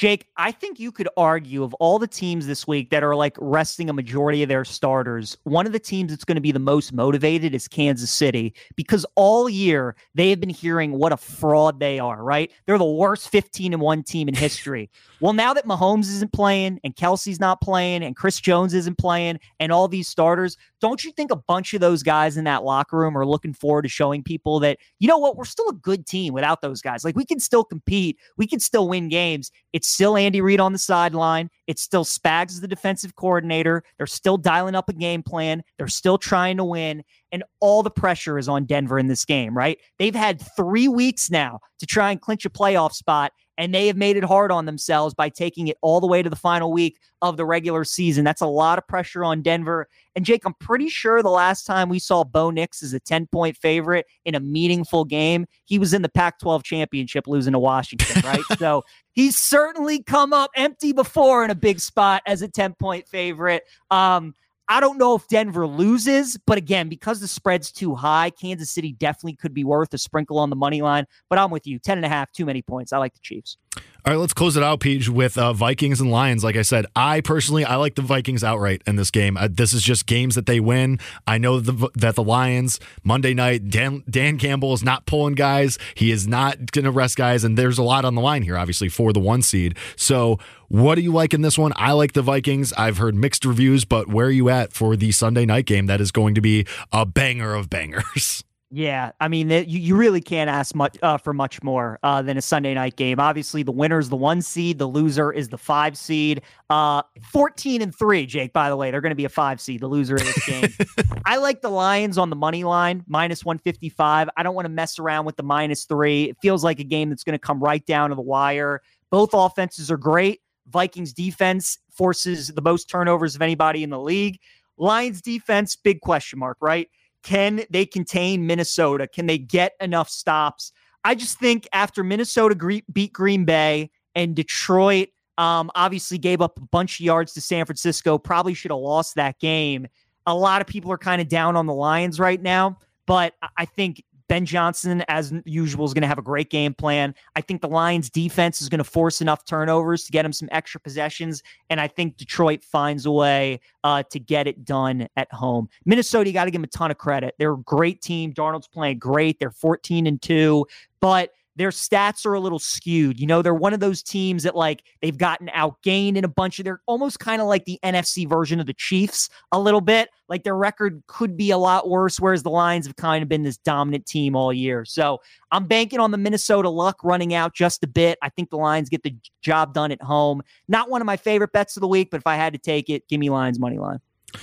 Jake, I think you could argue of all the teams this week that are like resting a majority of their starters, one of the teams that's going to be the most motivated is Kansas City, because all year they have been hearing what a fraud they are, right? They're the worst fifteen and one team in history. Well, now that Mahomes isn't playing and Kelsey's not playing and Chris Jones isn't playing and all these starters, don't you think a bunch of those guys in that locker room are looking forward to showing people that, you know what, we're still a good team without those guys. Like, we can still compete. We can still win games. It's still Andy Reid on the sideline. It's still Spags as the defensive coordinator. They're still dialing up a game plan. They're still trying to win. And all the pressure is on Denver in this game, right? They've had three weeks now to try and clinch a playoff spot, and they have made it hard on themselves by taking it all the way to the final week of the regular season. That's a lot of pressure on Denver. And Jake, I'm pretty sure the last time we saw Bo Nix as a ten-point favorite in a meaningful game, he was in the Pac twelve championship losing to Washington, right? So he's certainly come up empty before in a big spot as a ten-point favorite. Um, I don't know if Denver loses, but again, because the spread's too high, Kansas City definitely could be worth a sprinkle on the money line. But I'm with you. ten and a half, too many points. I like the Chiefs. All right, let's close it out, Peach, with uh, Vikings and Lions. Like I said, I personally, I like the Vikings outright in this game. Uh, this is just games that they win. I know the, that the Lions, Monday night, Dan, Dan Campbell is not pulling guys. He is not going to rest guys, and there's a lot on the line here, obviously, for the one seed. So what do you like in this one? I like the Vikings. I've heard mixed reviews, but where are you at for the Sunday night game that is going to be a banger of bangers? Yeah, I mean, you, you really can't ask much uh, for much more uh, than a Sunday night game. Obviously, the winner is the one seed. The loser is the five seed. Uh, fourteen and three, Jake, by the way. They're going to be a five seed, the loser of this game. I like the Lions on the money line, minus one fifty-five. I don't want to mess around with the minus three. It feels like a game that's going to come right down to the wire. Both offenses are great. Vikings defense forces the most turnovers of anybody in the league. Lions defense, big question mark, right? Can they contain Minnesota? Can they get enough stops? I just think after Minnesota gre- beat Green Bay and Detroit um, obviously gave up a bunch of yards to San Francisco, probably should have lost that game. A lot of people are kind of down on the Lions right now, but I think Ben Johnson, as usual, is going to have a great game plan. I think the Lions defense is going to force enough turnovers to get him some extra possessions, and I think Detroit finds a way uh, to get it done at home. Minnesota, you got to give them a ton of credit. They're a great team. Darnold's playing great. They're fourteen and two, but their stats are a little skewed. You know, they're one of those teams that, like, they've gotten outgained in a bunch of, they're almost kind of like the N F C version of the Chiefs a little bit. Like, their record could be a lot worse, whereas the Lions have kind of been this dominant team all year. So I'm banking on the Minnesota luck running out just a bit. I think the Lions get the job done at home. Not one of my favorite bets of the week, but if I had to take it, give me Lions money line.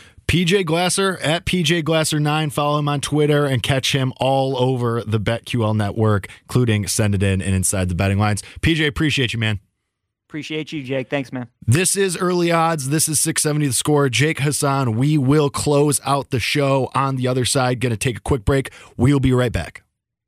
P J Glasser at P J Glasser nine. Follow him on Twitter and catch him all over the BetQL network, including Send It In and Inside the Betting Lines. P J, appreciate you, man. Appreciate you, Jake. Thanks, man. This is Early Odds. This is six seventy The Score. Jake Hassan. We will close out the show on the other side. Going to take a quick break. We'll be right back.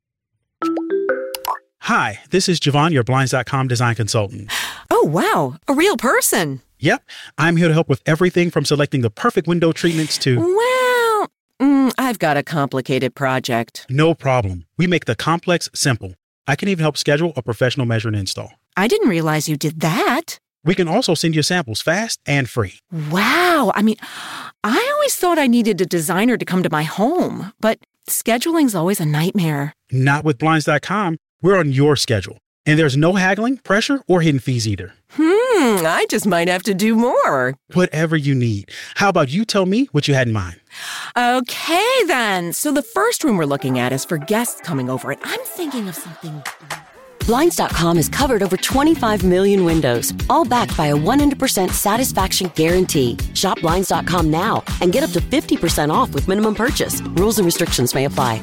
Hi, this is Javon, your Blinds dot com design consultant. Oh, wow. A real person. Yep. I'm here to help with everything from selecting the perfect window treatments to... Well, mm, I've got a complicated project. No problem. We make the complex simple. I can even help schedule a professional measure and install. I didn't realize you did that. We can also send you samples fast and free. Wow. I mean, I always thought I needed a designer to come to my home, but scheduling's always a nightmare. Not with Blinds dot com. We're on your schedule. And there's no haggling, pressure, or hidden fees either. Hmm, I just might have to do more. Whatever you need. How about you tell me what you had in mind? Okay, then. So the first room we're looking at is for guests coming over, and I'm thinking of something... Blinds dot com has covered over twenty-five million windows, all backed by a one hundred percent satisfaction guarantee. Shop Blinds dot com now and get up to fifty percent off with minimum purchase. Rules and restrictions may apply.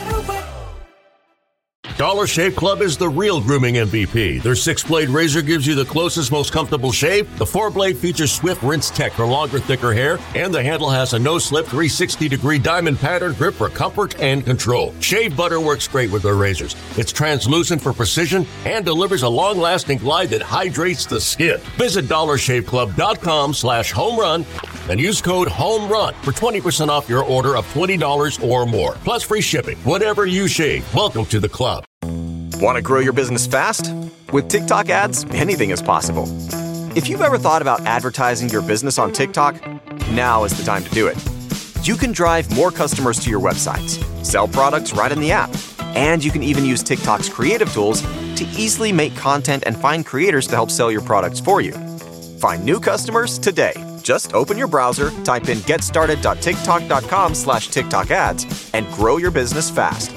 Dollar Shave Club is the real grooming M V P. Their six-blade razor gives you the closest, most comfortable shave. The four-blade features swift rinse tech for longer, thicker hair. And the handle has a no-slip three sixty degree diamond pattern grip for comfort and control. Shave butter works great with their razors. It's translucent for precision and delivers a long-lasting glide that hydrates the skin. Visit dollar shave club dot com slash home run and use code HOMERUN for twenty percent off your order of twenty dollars or more. Plus free shipping. Whatever you shave, welcome to the club. Want to grow your business fast? With TikTok ads, anything is possible. If you've ever thought about advertising your business on TikTok, now is the time to do it. You can drive more customers to your websites, sell products right in the app, and you can even use TikTok's creative tools to easily make content and find creators to help sell your products for you. Find new customers today. Just open your browser, type in getstarted.tiktok.com slash TikTok ads, and grow your business fast.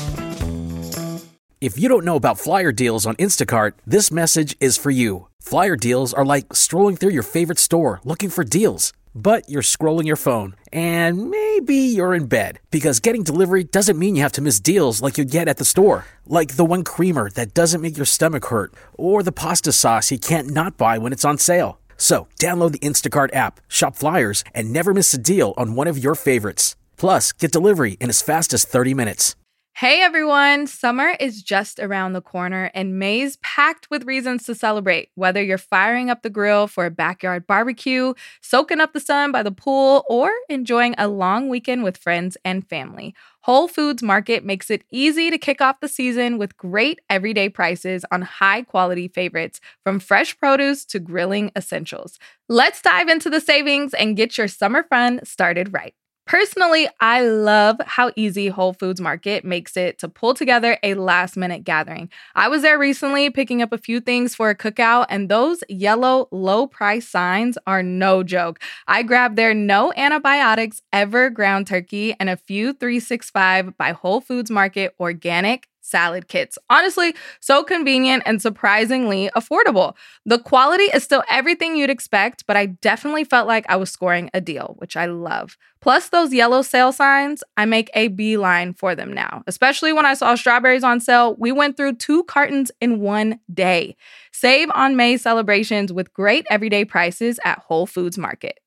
If you don't know about flyer deals on Instacart, this message is for you. Flyer deals are like strolling through your favorite store looking for deals. But you're scrolling your phone, and maybe you're in bed, because getting delivery doesn't mean you have to miss deals like you get at the store. Like the one creamer that doesn't make your stomach hurt, or the pasta sauce you can't not buy when it's on sale. So download the Instacart app, shop flyers, and never miss a deal on one of your favorites. Plus, get delivery in as fast as thirty minutes. Hey everyone, summer is just around the corner and May's packed with reasons to celebrate. Whether you're firing up the grill for a backyard barbecue, soaking up the sun by the pool, or enjoying a long weekend with friends and family, Whole Foods Market makes it easy to kick off the season with great everyday prices on high-quality favorites, from fresh produce to grilling essentials. Let's dive into the savings and get your summer fun started right. Personally, I love how easy Whole Foods Market makes it to pull together a last-minute gathering. I was there recently picking up a few things for a cookout, and those yellow low-price signs are no joke. I grabbed their no antibiotics ever ground turkey and a few three sixty-five by Whole Foods Market organic salad kits. Honestly, so convenient and surprisingly affordable. The quality is still everything you'd expect, but I definitely felt like I was scoring a deal, which I love. Plus those yellow sale signs, I make a beeline for them now. Especially when I saw strawberries on sale, we went through two cartons in one day. Save on May celebrations with great everyday prices at Whole Foods Market.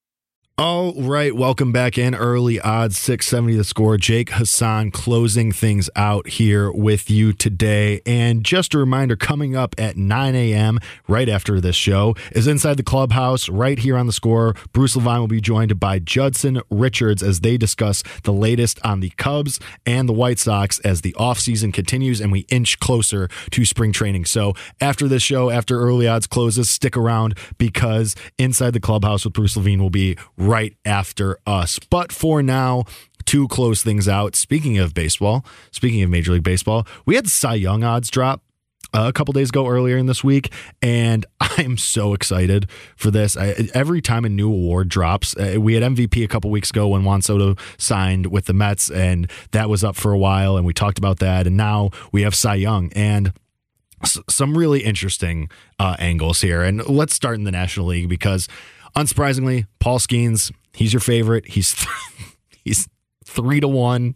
All right, welcome back in. Early Odds six seventy The Score. Jake Hassan closing things out here with you today. And just a reminder, coming up at nine a.m. right after this show is Inside the Clubhouse right here on The Score. Bruce Levine will be joined by Judson Richards as they discuss the latest on the Cubs and the White Sox as the offseason continues and we inch closer to spring training. So after this show, after Early Odds closes, stick around because Inside the Clubhouse with Bruce Levine will be right after us. But for now, to close things out, speaking of baseball, speaking of Major League Baseball, we had the Cy Young odds drop uh, a couple days ago earlier in this week, and I'm so excited for this. I, every time a new award drops, uh, we had M V P a couple weeks ago when Juan Soto signed with the Mets, and that was up for a while, and we talked about that, and now we have Cy Young, and some really interesting uh, angles here. And let's start in the National League because, unsurprisingly, Paul Skeens, he's your favorite. He's th- he's three to one.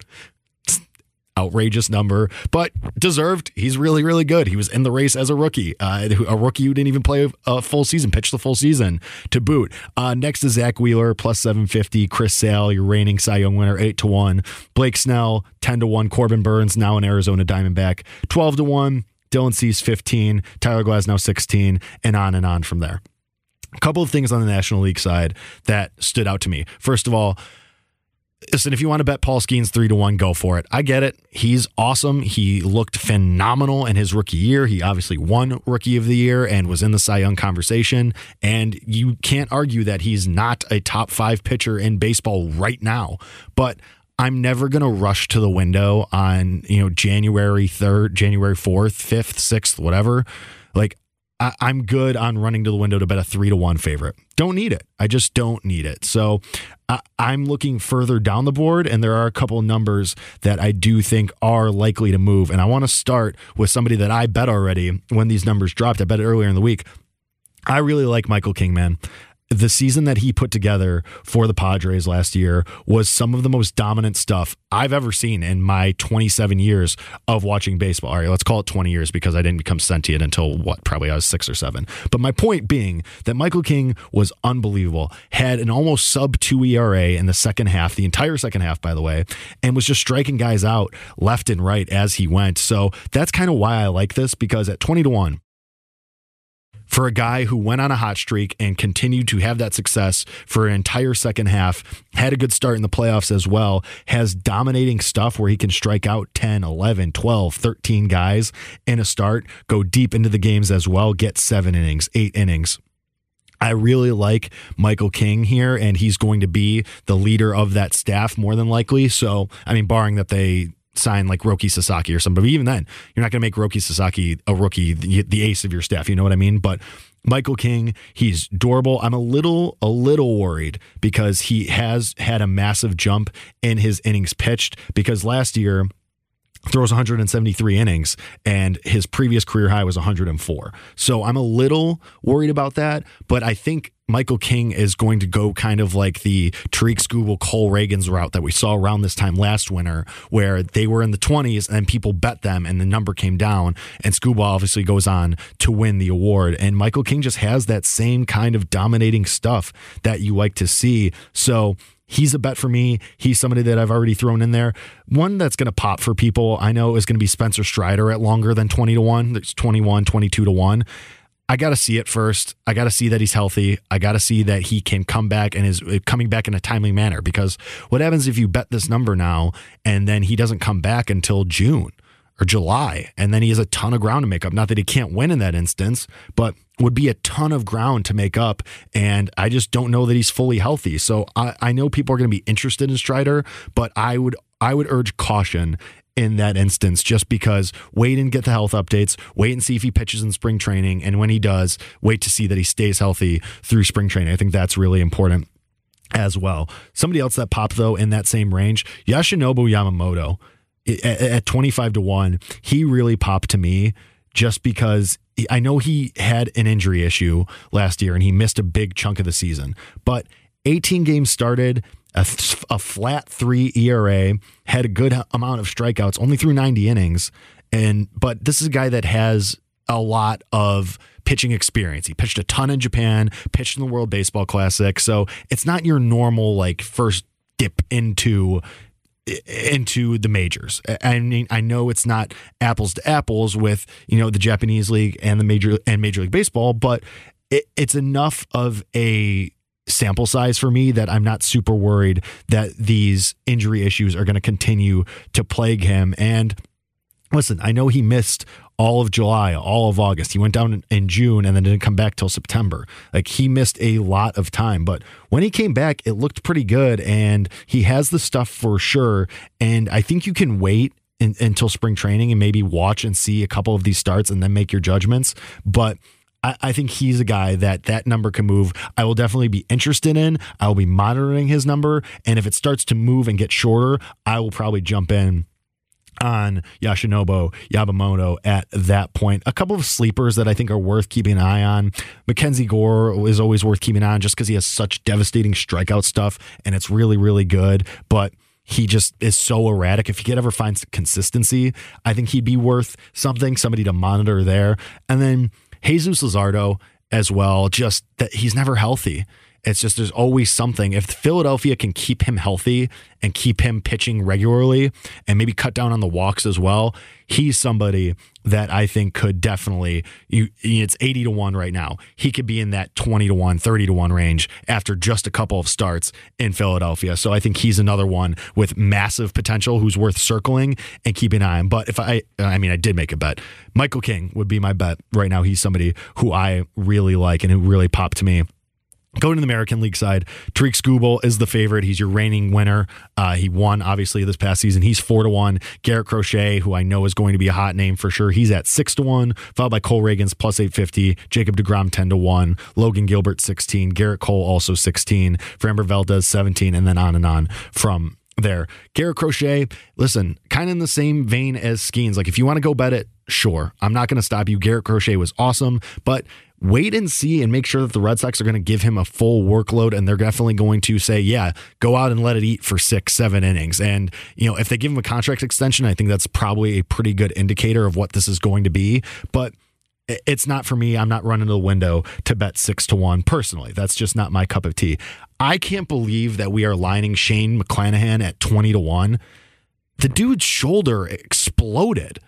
Outrageous number, but deserved. He's really, really good. He was in the race as a rookie, uh, a rookie who didn't even play a full season, pitched the full season to boot. Uh, next is Zach Wheeler, plus seven fifty. Chris Sale, your reigning Cy Young winner, eight to one. Blake Snell, ten to one. Corbin Burns, now an Arizona Diamondback, twelve to one. Dylan Cease, fifteen. Tyler Glasnow, sixteen, and on and on from there. A couple of things on the National League side that stood out to me. First of all, listen, if you want to bet Paul Skeens three to one, go for it. I get it. He's awesome. He looked phenomenal in his rookie year. He obviously won Rookie of the Year and was in the Cy Young conversation. And you can't argue that he's not a top five pitcher in baseball right now. But I'm never going to rush to the window on, you know, January third, January fourth, fifth, sixth, whatever. Like, I, I'm good on running to the window to bet a three to one favorite. Don't need it. I just don't need it. So I, I'm looking further down the board, and there are a couple of numbers that I do think are likely to move. And I want to start with somebody that I bet already when these numbers dropped. I bet it earlier in the week. I really like Michael King, man. The season that he put together for the Padres last year was some of the most dominant stuff I've ever seen in my twenty-seven years of watching baseball. All right, let's call it twenty years because I didn't become sentient until what, probably I was six or seven. But my point being that Michael King was unbelievable, had an almost sub two E R A in the second half, the entire second half, by the way, and was just striking guys out left and right as he went. So that's kind of why I like this, because at twenty to one, for a guy who went on a hot streak and continued to have that success for an entire second half, had a good start in the playoffs as well, has dominating stuff where he can strike out ten, eleven, twelve, thirteen guys in a start, go deep into the games as well, get seven innings, eight innings. I really like Michael King here, and he's going to be the leader of that staff more than likely. So, I mean, barring that they sign like Roki Sasaki or something, but even then, you're not going to make Roki Sasaki a rookie, the, the ace of your staff. You know what I mean? But Michael King, he's durable. I'm a little, a little worried because he has had a massive jump in his innings pitched, because last year throws one hundred seventy-three innings and his previous career high was one hundred four. So I'm a little worried about that, but I think Michael King is going to go kind of like the Tariq Skubal, Cole Reagans route that we saw around this time last winter, where they were in the twenties and people bet them and the number came down, and Skubal obviously goes on to win the award. And Michael King just has that same kind of dominating stuff that you like to see. So he's a bet for me. He's somebody that I've already thrown in there. One that's going to pop for people, I know, is going to be Spencer Strider at longer than twenty to one. There's twenty-one, twenty-two to one. I got to see it first. I got to see that he's healthy. I got to see that he can come back and is coming back in a timely manner, because what happens if you bet this number now and then he doesn't come back until June or July, and then he has a ton of ground to make up? Not that he can't win in that instance, but would be a ton of ground to make up, and I just don't know that he's fully healthy. So I, I know people are going to be interested in Strider, but I would I would urge caution in that instance, just because wait and get the health updates, wait and see if he pitches in spring training, and when he does, wait to see that he stays healthy through spring training. I think that's really important as well. Somebody else that popped, though, in that same range, Yoshinobu Yamamoto at, at twenty-five to one, he really popped to me just because I know he had an injury issue last year and he missed a big chunk of the season, but eighteen games started, A, a flat three E R A, had a good amount of strikeouts, only threw ninety innings. And but this is a guy that has a lot of pitching experience. He pitched a ton in Japan, pitched in the World Baseball Classic. So it's not your normal like first dip into into the majors. I mean, I know it's not apples to apples with, you know, the Japanese league and the major and Major League Baseball, but it, it's enough of a sample size for me that I'm not super worried that these injury issues are going to continue to plague him. And listen, I know he missed all of July, all of August. He went down in June and then didn't come back till September. Like, he missed a lot of time, but when he came back, it looked pretty good, and he has the stuff for sure. And I think you can wait in, until spring training and maybe watch and see a couple of these starts and then make your judgments. But I think he's a guy that that number can move. I will definitely be interested in. I will be monitoring his number. And if it starts to move and get shorter, I will probably jump in on Yoshinobu Yamamoto at that point. A couple of sleepers that I think are worth keeping an eye on. Mackenzie Gore is always worth keeping an eye on just because he has such devastating strikeout stuff, and it's really, really good. But he just is so erratic. If he could ever find consistency, I think he'd be worth something, somebody to monitor there. And then Jesus Luzardo as well, just that he's never healthy. It's just there's always something. If Philadelphia can keep him healthy and keep him pitching regularly and maybe cut down on the walks as well, he's somebody that I think could definitely, you, it's eighty to one right now. He could be in that twenty to one, thirty to one range after just a couple of starts in Philadelphia. So I think he's another one with massive potential who's worth circling and keeping an eye on. But if I, I mean, I did make a bet. Michael King would be my bet right now. He's somebody who I really like and who really popped to me. Going to the American League side, Tariq Skubal is the favorite. He's your reigning winner. Uh, he won, obviously, this past season. He's four to one. Garrett Crochet, who I know is going to be a hot name for sure, he's at six to one, followed by Cole Reagans plus eight fifty, Jacob deGrom ten to one, Logan Gilbert sixteen, Garrett Cole also sixteen, Framber Valdez seventeen, and then on and on from there. Garrett Crochet, listen, kind of in the same vein as Skeens. Like, if you want to go bet it, sure. I'm not going to stop you. Garrett Crochet was awesome, but wait and see and make sure that the Red Sox are going to give him a full workload, and they're definitely going to say, yeah, go out and let it eat for six, seven innings. And, you know, if they give him a contract extension, I think that's probably a pretty good indicator of what this is going to be. But it's not for me. I'm not running to the window to bet six to one personally. That's just not my cup of tea. I can't believe that we are lining Shane McClanahan at twenty to one. The dude's shoulder exploded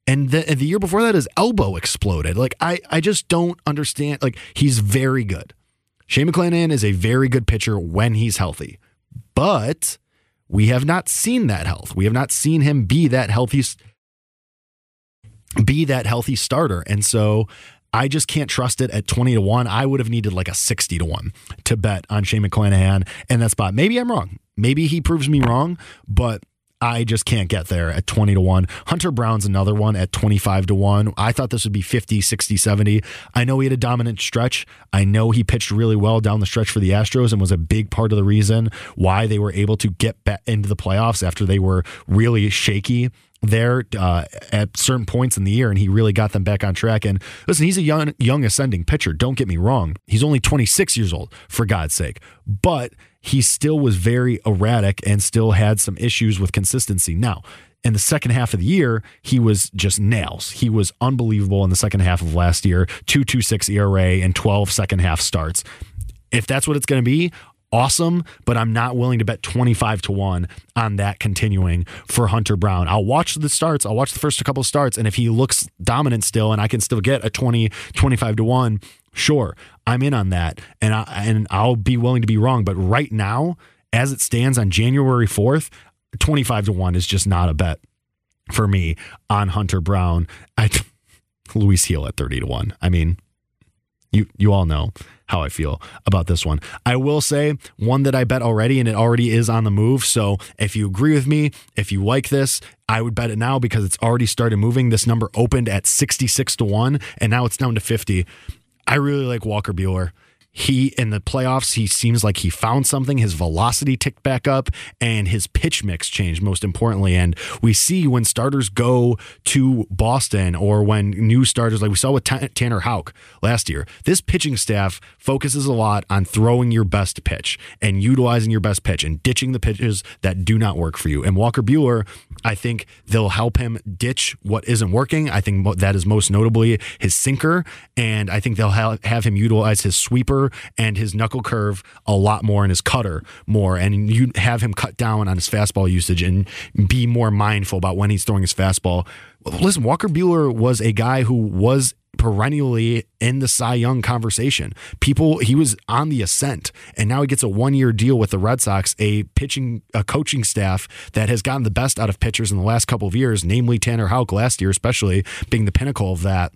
And the, and the year before that, his elbow exploded. Like, I, I just don't understand. Like, he's very good. Shane McClanahan is a very good pitcher when he's healthy. But we have not seen that health. We have not seen him be that healthy, be that healthy starter. And so I just can't trust it at twenty to one. I would have needed like a sixty to one to bet on Shane McClanahan in that spot. Maybe I'm wrong. Maybe he proves me wrong, but I just can't get there at twenty to one. Hunter Brown's another one at twenty-five to one. I thought this would be fifty, sixty, seventy. I know he had a dominant stretch. I know he pitched really well down the stretch for the Astros and was a big part of the reason why they were able to get back into the playoffs after they were really shaky there uh, at certain points in the year, and he really got them back on track. And listen, he's a young, young ascending pitcher. Don't get me wrong. He's only twenty-six years old, for God's sake. But he still was very erratic and still had some issues with consistency. Now, in the second half of the year, he was just nails. He was unbelievable in the second half of last year, two point two six E R A and twelve second half starts. If that's what it's going to be, awesome, but I'm not willing to bet twenty-five to one on that continuing for Hunter Brown. I'll watch the starts. I'll watch the first couple of starts, and if he looks dominant still and I can still get a twenty, twenty-five to one, sure, I'm in on that, and, I, and I'll be willing to be wrong. But right now, as it stands on January fourth, twenty-five to one is just not a bet for me on Hunter Brown. I, Luis Gil at thirty to one. I mean, you you all know how I feel about this one. I will say one that I bet already, and it already is on the move. So if you agree with me, if you like this, I would bet it now because it's already started moving. This number opened at sixty-six to one, and now it's down to fifty. I really like Walker Buehler. He, in the playoffs, he seems like he found something. His velocity ticked back up and his pitch mix changed, most importantly. And we see when starters go to Boston or when new starters, like we saw with T- Tanner Houck last year, this pitching staff focuses a lot on throwing your best pitch and utilizing your best pitch and ditching the pitches that do not work for you. And Walker Buehler, I think they'll help him ditch what isn't working. I think that is most notably his sinker. And I think they'll ha- have him utilize his sweeper and his knuckle curve a lot more and his cutter more, and you have him cut down on his fastball usage and be more mindful about when he's throwing his fastball. Listen, Walker Buehler was a guy who was perennially in the Cy Young conversation. People, he was on the ascent, and now he gets a one-year deal with the Red Sox, a pitching, a coaching staff that has gotten the best out of pitchers in the last couple of years, namely Tanner Houck last year, especially being the pinnacle of that.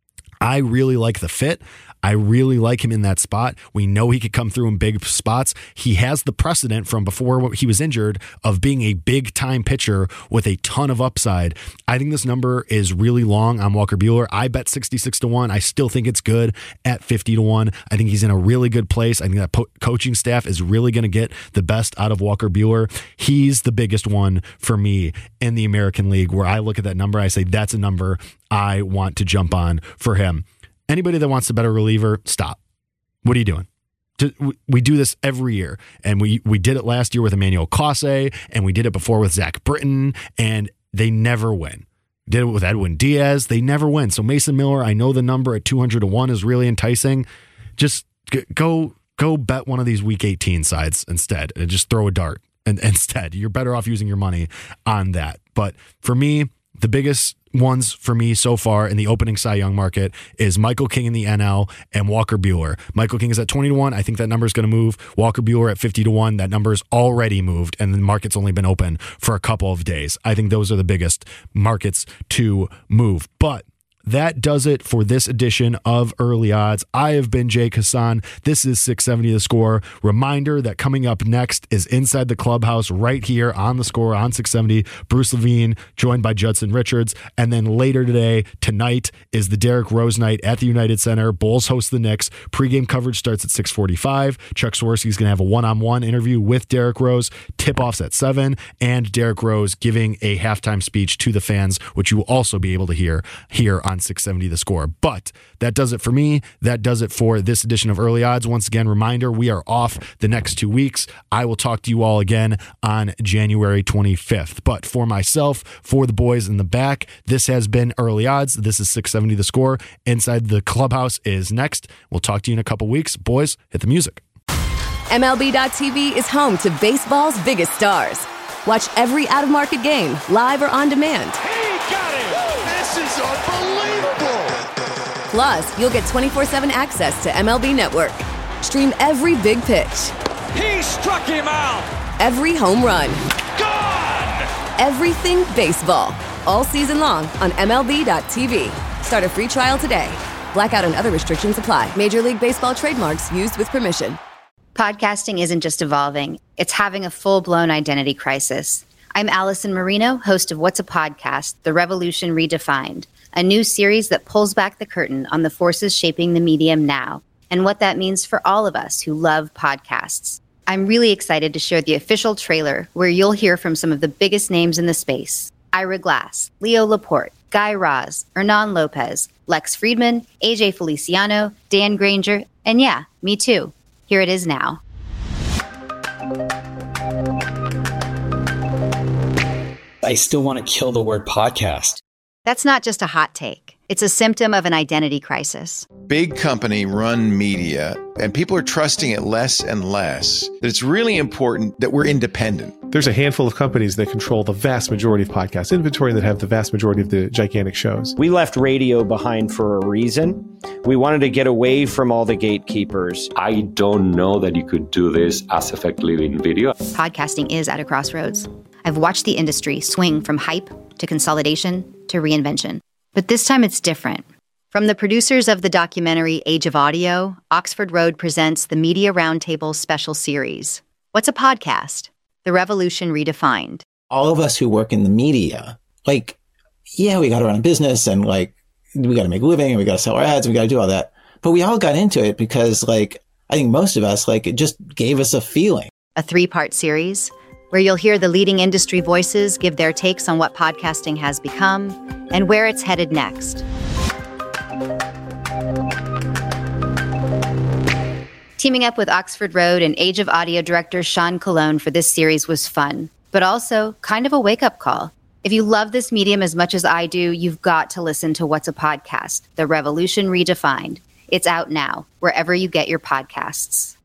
I really like the fit. I really like him in that spot. We know he could come through in big spots. He has the precedent from before he was injured of being a big-time pitcher with a ton of upside. I think this number is really long on Walker Buehler. I bet sixty-six to one. I still think it's good at fifty to one. I think he's in a really good place. I think that po- coaching staff is really going to get the best out of Walker Buehler. He's the biggest one for me in the American League, where I look at that number, I say that's a number I want to jump on for him. Anybody that wants to bet a reliever, stop. What are you doing? We do this every year, and we we did it last year with Emmanuel Clase, and we did it before with Zach Britton, and they never win. Did it with Edwin Diaz, they never win. So Mason Miller, I know the number at two hundred to one is really enticing. Just go go bet one of these Week eighteen sides instead, and just throw a dart. And instead, you're better off using your money on that. But for me, the biggest ones for me so far in the opening Cy Young market is Michael King in the N L and Walker Buehler. Michael King is at twenty to one. I think that number is going to move. Walker Buehler at fifty to one. That number is already moved, and the market's only been open for a couple of days. I think those are the biggest markets to move. But that does it for this edition of Early Odds. I have been Jake Hassan. This is six seventy The Score. Reminder that coming up next is Inside the Clubhouse right here on The Score on six seventy. Bruce Levine joined by Judson Richards. And then later today, tonight, is the Derrick Rose night at the United Center. Bulls host the Knicks. Pre-game coverage starts at six forty-five. Chuck Swirsky is going to have a one-on-one interview with Derrick Rose. Tip-offs at seven. And Derrick Rose giving a halftime speech to the fans, which you will also be able to hear here on on six seventy The Score. But that does it for me. That does it for this edition of Early Odds. Once again, reminder, we are off the next two weeks. I will talk to you all again on January twenty-fifth. But for myself, for the boys in the back, this has been Early Odds. This is six seventy The Score. Inside the Clubhouse is next. We'll talk to you in a couple weeks. Boys, hit the music. M L B dot T V is home to baseball's biggest stars. Watch every out-of-market game, live or on demand. He got it! This is unbelievable. Plus, you'll get twenty-four seven access to M L B Network. Stream every big pitch. He struck him out. Every home run. Gone. Everything baseball. All season long on M L B dot T V. Start a free trial today. Blackout and other restrictions apply. Major League Baseball trademarks used with permission. Podcasting isn't just evolving. It's having a full-blown identity crisis. I'm Allison Marino, host of What's a Podcast? The Revolution Redefined, a new series that pulls back the curtain on the forces shaping the medium now and what that means for all of us who love podcasts. I'm really excited to share the official trailer where you'll hear from some of the biggest names in the space. Ira Glass, Leo Laporte, Guy Raz, Hernan Lopez, Lex Friedman, A J Feliciano, Dan Granger, and yeah, me too. Here it is now. I still want to kill the word podcast. That's not just a hot take. It's a symptom of an identity crisis. Big company run media, and people are trusting it less and less. That it's really important that we're independent. There's a handful of companies that control the vast majority of podcast inventory and that have the vast majority of the gigantic shows. We left radio behind for a reason. We wanted to get away from all the gatekeepers. I don't know that you could do this as effectively in video. Podcasting is at a crossroads. I've watched the industry swing from hype to consolidation to reinvention. But this time it's different. From the producers of the documentary Age of Audio, Oxford Road presents the Media Roundtable special series. What's a podcast? The Revolution Redefined. All of us who work in the media, like, yeah, we got to run a business and like, we got to make a living and we got to sell our ads and we got to do all that. But we all got into it because like, I think most of us, like, it just gave us a feeling. A three-part series where you'll hear the leading industry voices give their takes on what podcasting has become and where it's headed next. Teaming up with Oxford Road and Age of Audio director Sean Colon for this series was fun, but also kind of a wake-up call. If you love this medium as much as I do, you've got to listen to What's a Podcast? The Revolution Redefined. It's out now, wherever you get your podcasts.